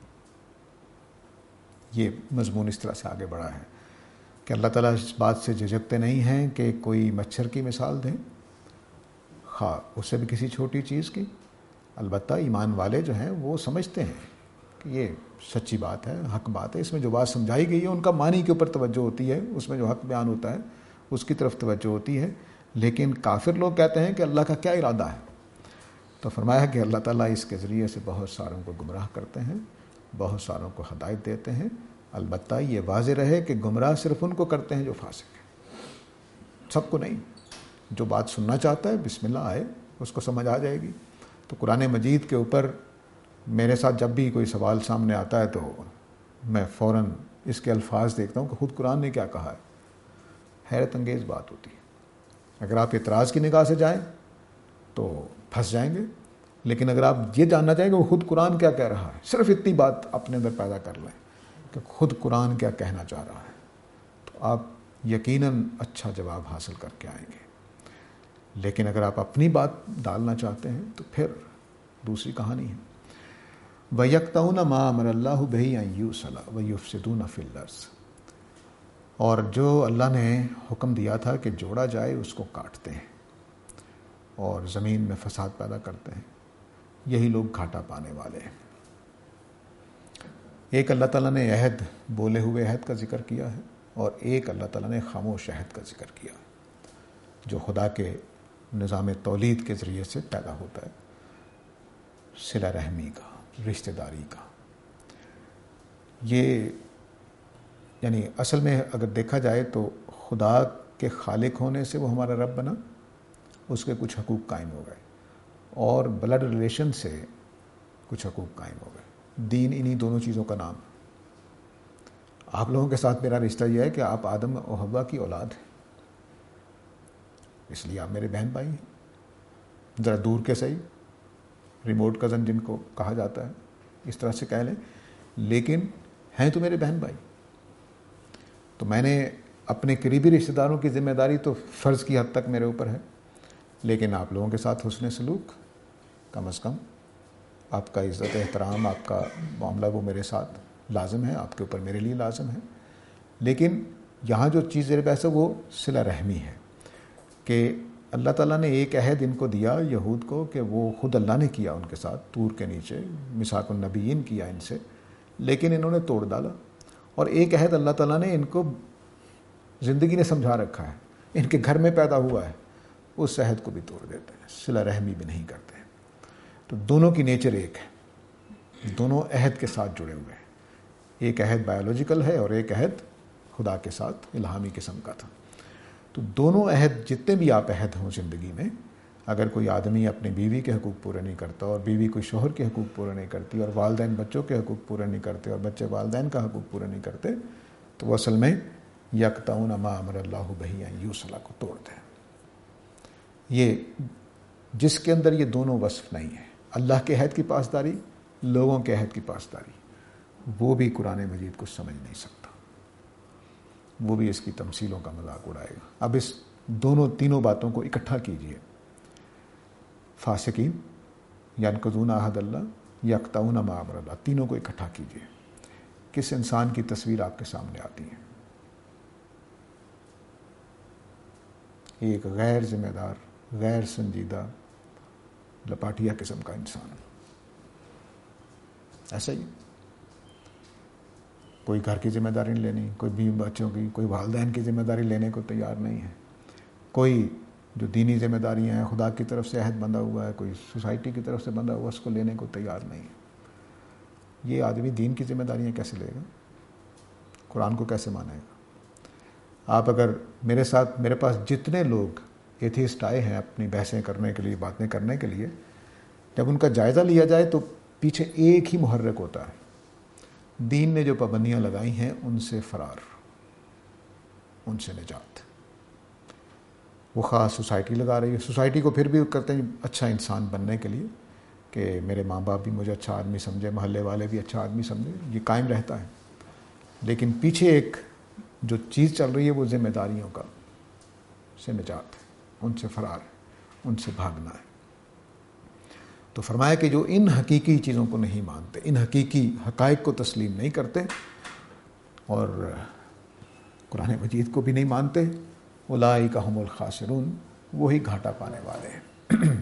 Speaker 1: یہ مضمون اس طرح سے آگے بڑھا ہے کہ اللہ تعالیٰ اس بات سے جھجکتے نہیں ہیں کہ کوئی مچھر کی مثال دیں، خواہ اس سے بھی کسی چھوٹی چیز کی. البتہ ایمان والے جو ہیں وہ سمجھتے ہیں کہ یہ سچی بات ہے، حق بات ہے. اس میں جو بات سمجھائی گئی ہے ان کا معنی کے اوپر توجہ ہوتی ہے، اس میں جو حق بیان ہوتا ہے اس کی طرف توجہ ہوتی ہے. لیکن کافر لوگ کہتے ہیں کہ اللہ کا کیا ارادہ ہے. تو فرمایا کہ اللہ تعالیٰ اس کے ذریعے سے بہت ساروں کو گمراہ کرتے ہیں، بہت ساروں کو ہدایت دیتے ہیں. البتہ یہ واضح رہے کہ گمراہ صرف ان کو کرتے ہیں جو فاسق ہیں، سب کو نہیں. جو بات سننا چاہتا ہے بسم اللہ آئے، اس کو سمجھ آ جائے گی. تو قرآن مجید کے اوپر میرے ساتھ جب بھی کوئی سوال سامنے آتا ہے تو میں فوراً اس کے الفاظ دیکھتا ہوں کہ خود قرآن نے کیا کہا ہے. حیرت انگیز بات ہوتی ہے. اگر آپ اعتراض کی نگاہ سے جائیں تو پھنس جائیں گے، لیکن اگر آپ یہ جاننا چاہیں کہ وہ خود قرآن کیا کہہ رہا ہے، صرف اتنی بات اپنے اندر پیدا کر لیں کہ خود قرآن کیا کہنا چاہ رہا ہے، تو آپ یقیناً اچھا جواب حاصل کر کے آئیں گے. لیکن اگر آپ اپنی بات ڈالنا چاہتے ہیں تو پھر دوسری کہانی ہے. وَيَقْطَعُونَ مَا أَمَرَ اللَّهُ بِهِ أَن يُوصَلَ وَيُفْسِدُونَ فِي الْأَرْضِ. اور جو اللہ نے حکم دیا تھا کہ جوڑا جائے اس کو کاٹتے ہیں اور زمین میں فساد پیدا کرتے ہیں. یہی لوگ گھاٹا پانے والے ہیں. ایک اللہ تعالیٰ نے عہد، بولے ہوئے عہد کا ذکر کیا ہے، اور ایک اللہ تعالیٰ نے خاموش عہد کا ذکر کیا جو خدا کے نظام تولید کے ذریعے سے پیدا ہوتا ہے، صلہ رحمی کا، رشتہ داری کا. یہ یعنی اصل میں اگر دیکھا جائے تو خدا کے خالق ہونے سے وہ ہمارا رب بنا، اس کے کچھ حقوق قائم ہو گئے، اور بلڈ ریلیشن سے کچھ حقوق قائم ہو گئے. دین انہی دونوں چیزوں کا نام. آپ لوگوں کے ساتھ میرا رشتہ یہ ہے کہ آپ آدم و حوا کی اولاد ہیں، اس لیے آپ میرے بہن بھائی ہیں. ذرا دور کے صحیح، ریموٹ کزن جن کو کہا جاتا ہے، اس طرح سے کہہ لیں، لیکن ہیں تو میرے بہن بھائی. تو میں نے اپنے قریبی رشتہ داروں کی ذمہ داری تو فرض کی حد تک میرے اوپر ہے، لیکن آپ لوگوں کے ساتھ حسن سلوک، کم از کم آپ کا عزت احترام، آپ کا معاملہ وہ میرے ساتھ لازم ہے، آپ کے اوپر میرے لیے لازم ہے. لیکن یہاں جو چیز زیر بحث ہے وہ صلہ رحمی ہے کہ اللہ تعالیٰ نے ایک عہد ان کو دیا یہود کو کہ وہ خود اللہ نے کیا ان کے ساتھ طور کے نیچے، میثاق النبیین کیا ان سے، لیکن انہوں نے توڑ ڈالا. اور ایک عہد اللہ تعالیٰ نے ان کو زندگی نے سمجھا رکھا ہے، ان کے گھر میں پیدا ہوا ہے، اس عہد کو بھی توڑ دیتے ہیں، صلہ رحمی بھی نہیں کرتے. تو دونوں کی نیچر ایک ہے، دونوں عہد کے ساتھ جڑے ہوئے ہیں. ایک عہد بایولوجیکل ہے اور ایک عہد خدا کے ساتھ الہامی قسم کا تھا. تو دونوں عہد، جتنے بھی آپ عہد ہوں زندگی میں، اگر کوئی آدمی اپنی بیوی کے حقوق پورے نہیں کرتا، اور بیوی کوئی شوہر کے حقوق پورے نہیں کرتی، اور والدین بچوں کے حقوق پورے نہیں کرتے، اور بچے والدین کا حقوق پورے نہیں کرتے، تو وہ اصل میں یقطعون ما امر اللہ بہ ان یوصل کو توڑتے ہیں. یہ جس کے اندر یہ دونوں وصف نہیں ہیں، اللہ کے عہد کی پاسداری، لوگوں کے عہد کی پاسداری، وہ بھی قرآن مجید کو سمجھ نہیں سکتا، وہ بھی اس کی تمثیلوں کا مذاق اڑائے گا. اب اس دونوں تینوں باتوں کو اکٹھا کیجئے. فاسقین، ینقضون عہد اللہ، یقطعون ما امر اللہ، تینوں کو اکٹھا کیجئے. کس انسان کی تصویر آپ کے سامنے آتی ہے؟ ایک غیر ذمہ دار، غیر سنجیدہ، لپاٹیا قسم کا انسان. ایسا ہی کوئی گھر کی ذمہ داری نہیں لینی، کوئی بیوی بچوں کی، کوئی والدین کی ذمہ داری لینے کو تیار نہیں ہے، کوئی جو دینی ذمہ داریاں ہیں خدا کی طرف سے عہد بندھا ہوا ہے، کوئی سوسائٹی کی طرف سے بندھا ہوا ہے، اس کو لینے کو تیار نہیں ہے. یہ آدمی دین کی ذمہ داریاں کیسے لے گا؟ قرآن کو کیسے مانے گا؟ آپ اگر میرے ساتھ، میرے پاس جتنے لوگ ایتھیسٹ آئے ہیں اپنی بحثیں کرنے کے لیے، باتیں کرنے کے لیے، جب ان کا جائزہ لیا جائے تو پیچھے ایک ہی محرک ہوتا ہے، دین نے جو پابندیاں لگائی ہیں ان سے فرار، ان سے نجات۔ وہ خاص سوسائٹی لگا رہی ہے، سوسائٹی کو پھر بھی کرتے ہیں اچھا انسان بننے کے لیے کہ میرے ماں باپ بھی مجھے اچھا آدمی سمجھے، محلے والے بھی اچھا آدمی سمجھے، یہ قائم رہتا ہے، لیکن پیچھے ایک جو چیز چل رہی ہے وہ ذمہ داریوں کا سے نجات ہے، ان سے فرار ہے، ان سے بھاگنا ہے۔ تو فرمایا کہ جو ان حقیقی چیزوں کو نہیں مانتے، ان حقیقی حقائق کو تسلیم نہیں کرتے اور قرآن مجید کو بھی نہیں مانتے، اولئک ھم الخاسرون، وہی گھاٹا پانے والے ہیں۔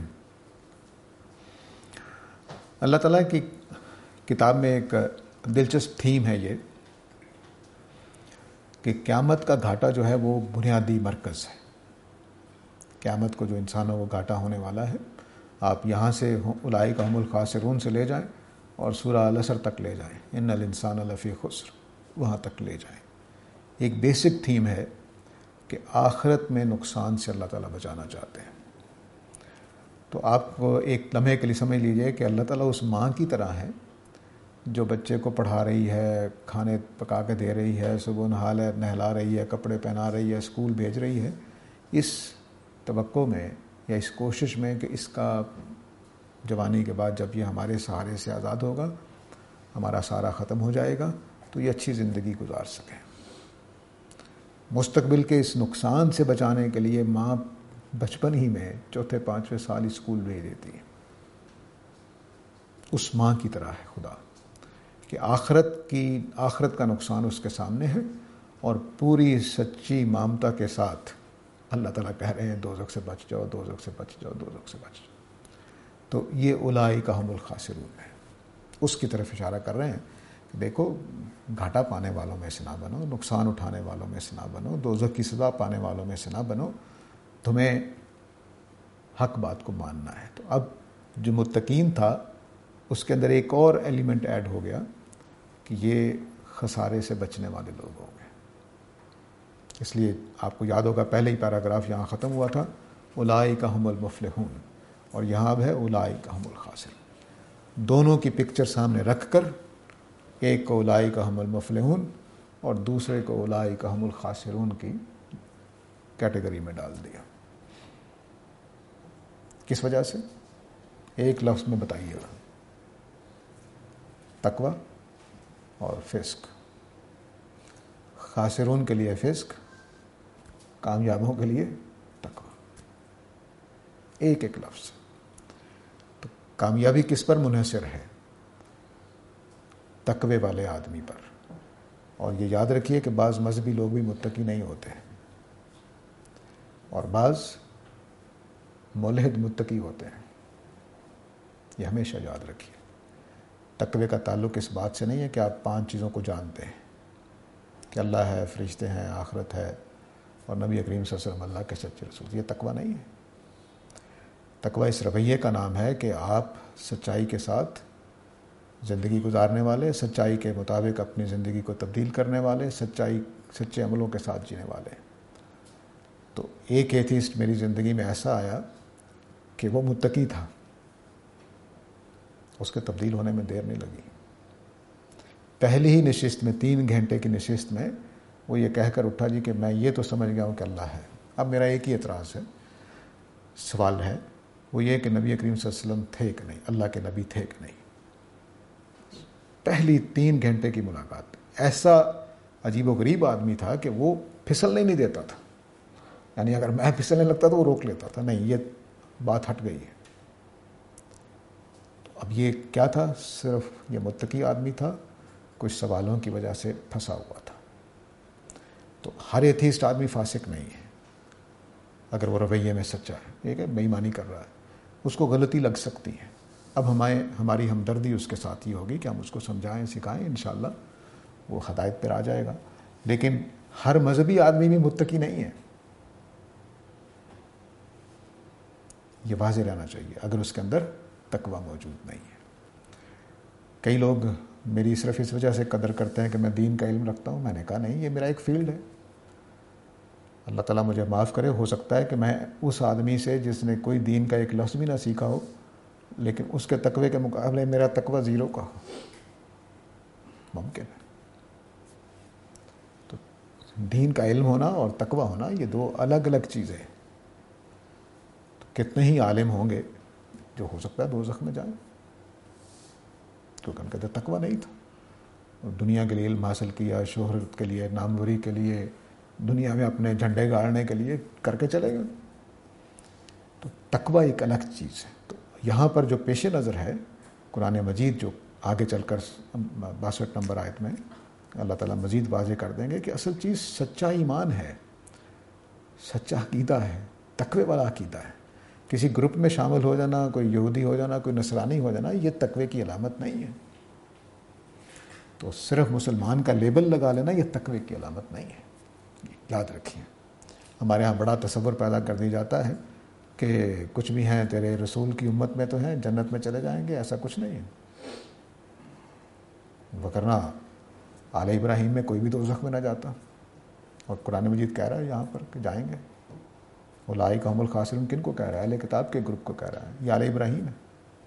Speaker 1: اللہ تعالیٰ کی کتاب میں ایک دلچسپ تھیم ہے یہ کہ قیامت کا گھاٹا جو ہے وہ بنیادی مرکز ہے۔ قیامت کو جو انسانوں کو گھاٹا ہونے والا ہے، آپ یہاں سے اولئک ھم الخاسرون سے لے جائیں اور سورہ العصر تک لے جائیں، ان الانسان لفی خسر، وہاں تک لے جائیں۔ ایک بیسک تھیم ہے کہ آخرت میں نقصان سے اللہ تعالیٰ بچانا چاہتے ہیں۔ تو آپ کو ایک لمحے کے لیے سمجھ لیجئے کہ اللہ تعالیٰ اس ماں کی طرح ہے جو بچے کو پڑھا رہی ہے، کھانے پکا کے دے رہی ہے، صبح نہا نہلا رہی ہے، کپڑے پہنا رہی ہے، اسکول بھیج رہی ہے، اس توقع میں یا اس کوشش میں کہ اس کا جوانی کے بعد جب یہ ہمارے سہارے سے آزاد ہوگا، ہمارا سارا ختم ہو جائے گا، تو یہ اچھی زندگی گزار سکیں۔ مستقبل کے اس نقصان سے بچانے کے لیے ماں بچپن ہی میں چوتھے پانچویں سال اسکول بھیج دیتی ہے۔ اس ماں کی طرح ہے خدا کہ آخرت کی آخرت کا نقصان اس کے سامنے ہے اور پوری سچی مامتا کے ساتھ اللہ تعالیٰ کہہ رہے ہیں دوزخ سے بچ جاؤ، دوزخ سے بچ جاؤ، دوزخ سے بچ جاؤ۔ تو یہ اولئک ھم الخاسرون ہے، اس کی طرف اشارہ کر رہے ہیں کہ دیکھو گھاٹا پانے والوں میں سے نہ بنو، نقصان اٹھانے والوں میں سے نہ بنو، دوزخ کی سزا پانے والوں میں سے نہ بنو، تمہیں حق بات کو ماننا ہے۔ تو اب جو متقین تھا اس کے اندر ایک اور ایلیمنٹ ایڈ ہو گیا کہ یہ خسارے سے بچنے والے لوگ ہوں گے۔ اس لیے آپ کو یاد ہوگا پہلے ہی پیراگراف یہاں ختم ہوا تھا، اولئک ھم المفلحون، اور یہاں اب ہے اولئک ھم الخاسرون۔ دونوں کی پکچر سامنے رکھ کر ایک کو اولئک ھم المفلحون اور دوسرے کو اولئک ھم الخاسرون کی کیٹیگری میں ڈال دیا۔ کس وجہ سے؟ ایک لفظ میں بتائیے گا، تقوی اور فسق۔ خاسرون کے لیے فسق، کامیابوں کے لیے تقوی، ایک ایک لفظ۔ تو کامیابی کس پر منحصر ہے؟ تقوی والے آدمی پر۔ اور یہ یاد رکھیے کہ بعض مذہبی لوگ بھی متقی نہیں ہوتے ہیں اور بعض ملحد متقی ہوتے ہیں، یہ ہمیشہ یاد رکھیے۔ تقوی کا تعلق اس بات سے نہیں ہے کہ آپ پانچ چیزوں کو جانتے ہیں کہ اللہ ہے، فرشتے ہیں، آخرت ہے اور نبی کریم صلی اللہ علیہ وسلم اللہ کے سچے رسول، یہ تقوی نہیں ہے۔ تقوی اس رویے کا نام ہے کہ آپ سچائی کے ساتھ زندگی گزارنے والے، سچائی کے مطابق اپنی زندگی کو تبدیل کرنے والے، سچائی سچے عملوں کے ساتھ جینے والے۔ تو ایک ایتھیسٹ میری زندگی میں ایسا آیا کہ وہ متقی تھا، اس کے تبدیل ہونے میں دیر نہیں لگی۔ پہلی ہی نشست میں، تین گھنٹے کی نشست میں وہ یہ کہہ کر اٹھا جی کہ میں یہ تو سمجھ گیا ہوں کہ اللہ ہے۔ اب میرا ایک ہی اعتراض ہے، سوال ہے، وہ یہ کہ نبی کریم صلی اللہ علیہ وسلم تھے کہ نہیں، اللہ کے نبی تھے کہ نہیں۔ پہلی تین گھنٹے کی ملاقات، ایسا عجیب و غریب آدمی تھا کہ وہ پھسلنے نہیں دیتا تھا، یعنی اگر میں پھسلنے لگتا تو وہ روک لیتا تھا، نہیں یہ بات ہٹ گئی ہے۔ تو اب یہ کیا تھا؟ صرف یہ متقی آدمی تھا، کچھ سوالوں کی وجہ سے پھنسا ہوا تھا۔ تو ہر ایتھیسٹ آدمی فاسق نہیں ہے اگر وہ رویے میں سچا ہے، یہ بے ایمانی کر رہا ہے، اس کو غلطی لگ سکتی ہے۔ اب ہمیں ہماری ہمدردی اس کے ساتھ ہی ہوگی کہ ہم اس کو سمجھائیں، سکھائیں، انشاءاللہ وہ ہدایت پر آ جائے گا۔ لیکن ہر مذہبی آدمی بھی متقی نہیں ہے، یہ واضح رہنا چاہیے اگر اس کے اندر تقوی موجود نہیں ہے۔ کئی لوگ میری صرف اس وجہ سے قدر کرتے ہیں کہ میں دین کا علم رکھتا ہوں، میں نے کہا نہیں، یہ میرا ایک فیلڈ ہے۔ اللہ تعالیٰ مجھے معاف کرے، ہو سکتا ہے کہ میں اس آدمی سے جس نے کوئی دین کا ایک لفظ بھی نہ سیکھا ہو لیکن اس کے تقوی کے مقابلے میرا تقوی زیرو کا ہو، ممکن ہے؟ تو دین کا علم ہونا اور تقوی ہونا یہ دو الگ الگ چیزیں ہیں. تو کتنے ہی عالم ہوں گے جو ہو سکتا ہے دوزخ میں جائیں کیونکہ ان کا تو تقوی نہیں تھا. دنیا کے لیے علم حاصل کیا، شہرت کے لیے، ناموری کے لیے، دنیا میں اپنے جھنڈے گاڑنے کے لیے کر کے چلے گئے. تو تقوی ایک الگ چیز ہے. تو یہاں پر جو پیش نظر ہے قرآن مجید جو آگے چل کر باسٹھ نمبر آیت میں اللہ تعالیٰ مزید واضح کر دیں گے کہ اصل چیز سچا ایمان ہے، سچا عقیدہ ہے، تقوی والا عقیدہ ہے. کسی گروپ میں شامل ہو جانا، کوئی یہودی ہو جانا، کوئی نصرانی ہو جانا، یہ تقوی کی علامت نہیں ہے. تو صرف مسلمان کا لیبل لگا لینا یہ تقوی کی علامت نہیں ہے. یاد رکھیے. ہمارے ہاں بڑا تصور پیدا کر دیا جاتا ہے کہ کچھ بھی ہیں تیرے رسول کی امت میں تو ہیں، جنت میں چلے جائیں گے. ایسا کچھ نہیں ہے. وگرنہ آل ابراہیم میں کوئی بھی دوزخ میں نہ جاتا. اور قرآن مجید کہہ رہا ہے یہاں پر کہ جائیں گے. اولئک هم الخاسرون کن کو کہہ رہا ہے؟ اہل کتاب کے گروپ کو کہہ رہا ہے. یہ آل ابراہیم ہے.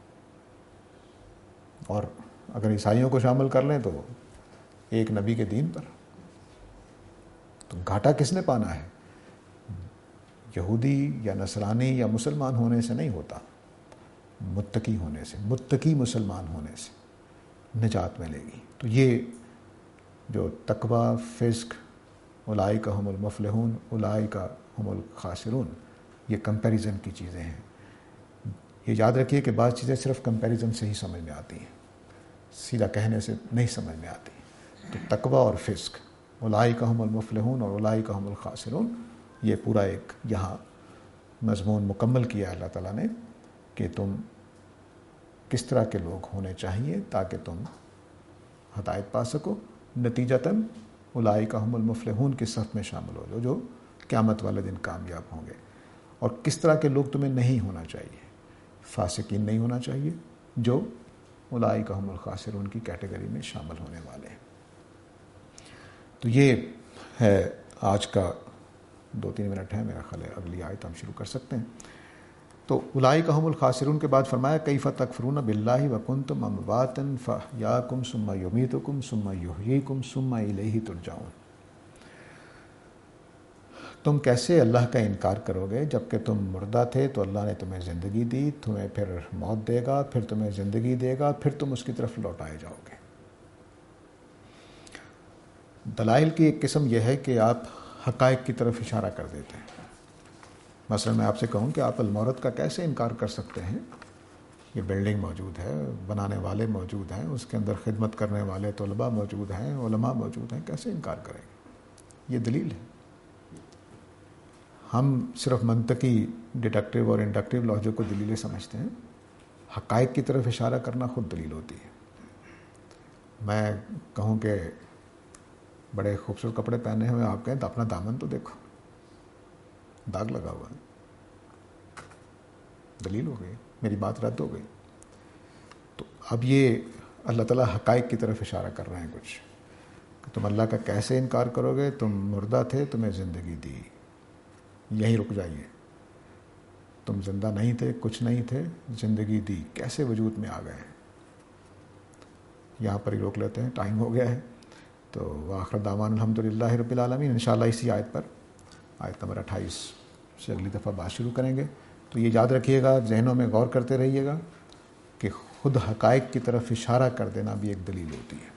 Speaker 1: اور اگر عیسائیوں کو شامل کر لیں تو ایک نبی کے دین پر. تو گھاٹا کس نے پانا ہے؟ یہودی یا نصرانی یا مسلمان ہونے سے نہیں ہوتا، متقی ہونے سے، متقی مسلمان ہونے سے نجات ملے گی. تو یہ جو تقوی، فسق، اولئک هم المفلحون، اولئک هم الخاسرون، یہ کمپیریزن کی چیزیں ہیں. یہ یاد رکھیے کہ بعض چیزیں صرف کمپیریزن سے ہی سمجھ میں آتی ہیں، سیدھا کہنے سے نہیں سمجھ میں آتی. تو تقوی اور فسق، اولئک هم المفلحون اور اولئک هم الخاسرون، یہ پورا ایک یہاں مضمون مکمل کیا ہے اللہ تعالیٰ نے کہ تم کس طرح کے لوگ ہونے چاہیے تاکہ تم ہدایت پا سکو. نتیجتاً اولئک هم المفلحون کی صف میں شامل ہو جو جو قیامت والے دن کامیاب ہوں گے. اور کس طرح کے لوگ تمہیں نہیں ہونا چاہیے؟ فاسقین نہیں ہونا چاہیے جو اولئک هم الخاسرون کی کیٹیگری میں شامل ہونے والے ہیں. تو یہ ہے آج کا، دو تین منٹ ہے میرا خیال ہے، اگلی آیت ہم شروع کر سکتے ہیں. تو اولئک هم الخاسرون کے بعد فرمایا کیف تکفرون باللہ وکنتم امواتا فاحیاکم ثم یمیتکم ثم یحییکم ثم الیہ ترجعون. تم کیسے اللہ کا انکار کرو گے جبکہ تم مردہ تھے تو اللہ نے تمہیں زندگی دی، تمہیں پھر موت دے گا، پھر تمہیں زندگی دے گا، پھر تم اس کی طرف لوٹائے جاؤ گے. دلائل کی ایک قسم یہ ہے کہ آپ حقائق کی طرف اشارہ کر دیتے ہیں. مثلا میں آپ سے کہوں کہ آپ المورت کا کیسے انکار کر سکتے ہیں؟ یہ بلڈنگ موجود ہے، بنانے والے موجود ہیں، اس کے اندر خدمت کرنے والے طلباء موجود ہیں، علماء موجود ہیں، کیسے انکار کریں گے؟ یہ دلیل ہے. ہم صرف منطقی ڈیڈکٹیو اور انڈکٹیو لاجک کو دلیلیں سمجھتے ہیں. حقائق کی طرف اشارہ کرنا خود دلیل ہوتی ہے. میں کہوں کہ بڑے خوبصورت کپڑے پہنے ہوئے آپ کہیں تو اپنا دامن تو دیکھو، داغ لگا ہوا ہے، دلیل ہو گئی، میری بات رد ہو گئی. تو اب یہ اللہ تعالیٰ حقائق کی طرف اشارہ کر رہے ہیں کچھ کہ تم اللہ کا کیسے انکار کرو گے؟ تم مردہ تھے، تمہیں زندگی دی، یہیں رک جائیے. تم زندہ نہیں تھے، کچھ نہیں تھے، زندگی دی، کیسے وجود میں آ گئے ہیں؟ یہاں پر ہی روک لیتے ہیں، ٹائم ہو گیا ہے. تو وآخر دعوانا الحمدللہ رب العالمین. انشاءاللہ اسی آیت پر، آیت نمبر اٹھائیس سے اگلی دفعہ بات شروع کریں گے. تو یہ یاد رکھیے گا، ذہنوں میں غور کرتے رہیے گا کہ خود حقائق کی طرف اشارہ کر دینا بھی ایک دلیل ہوتی ہے.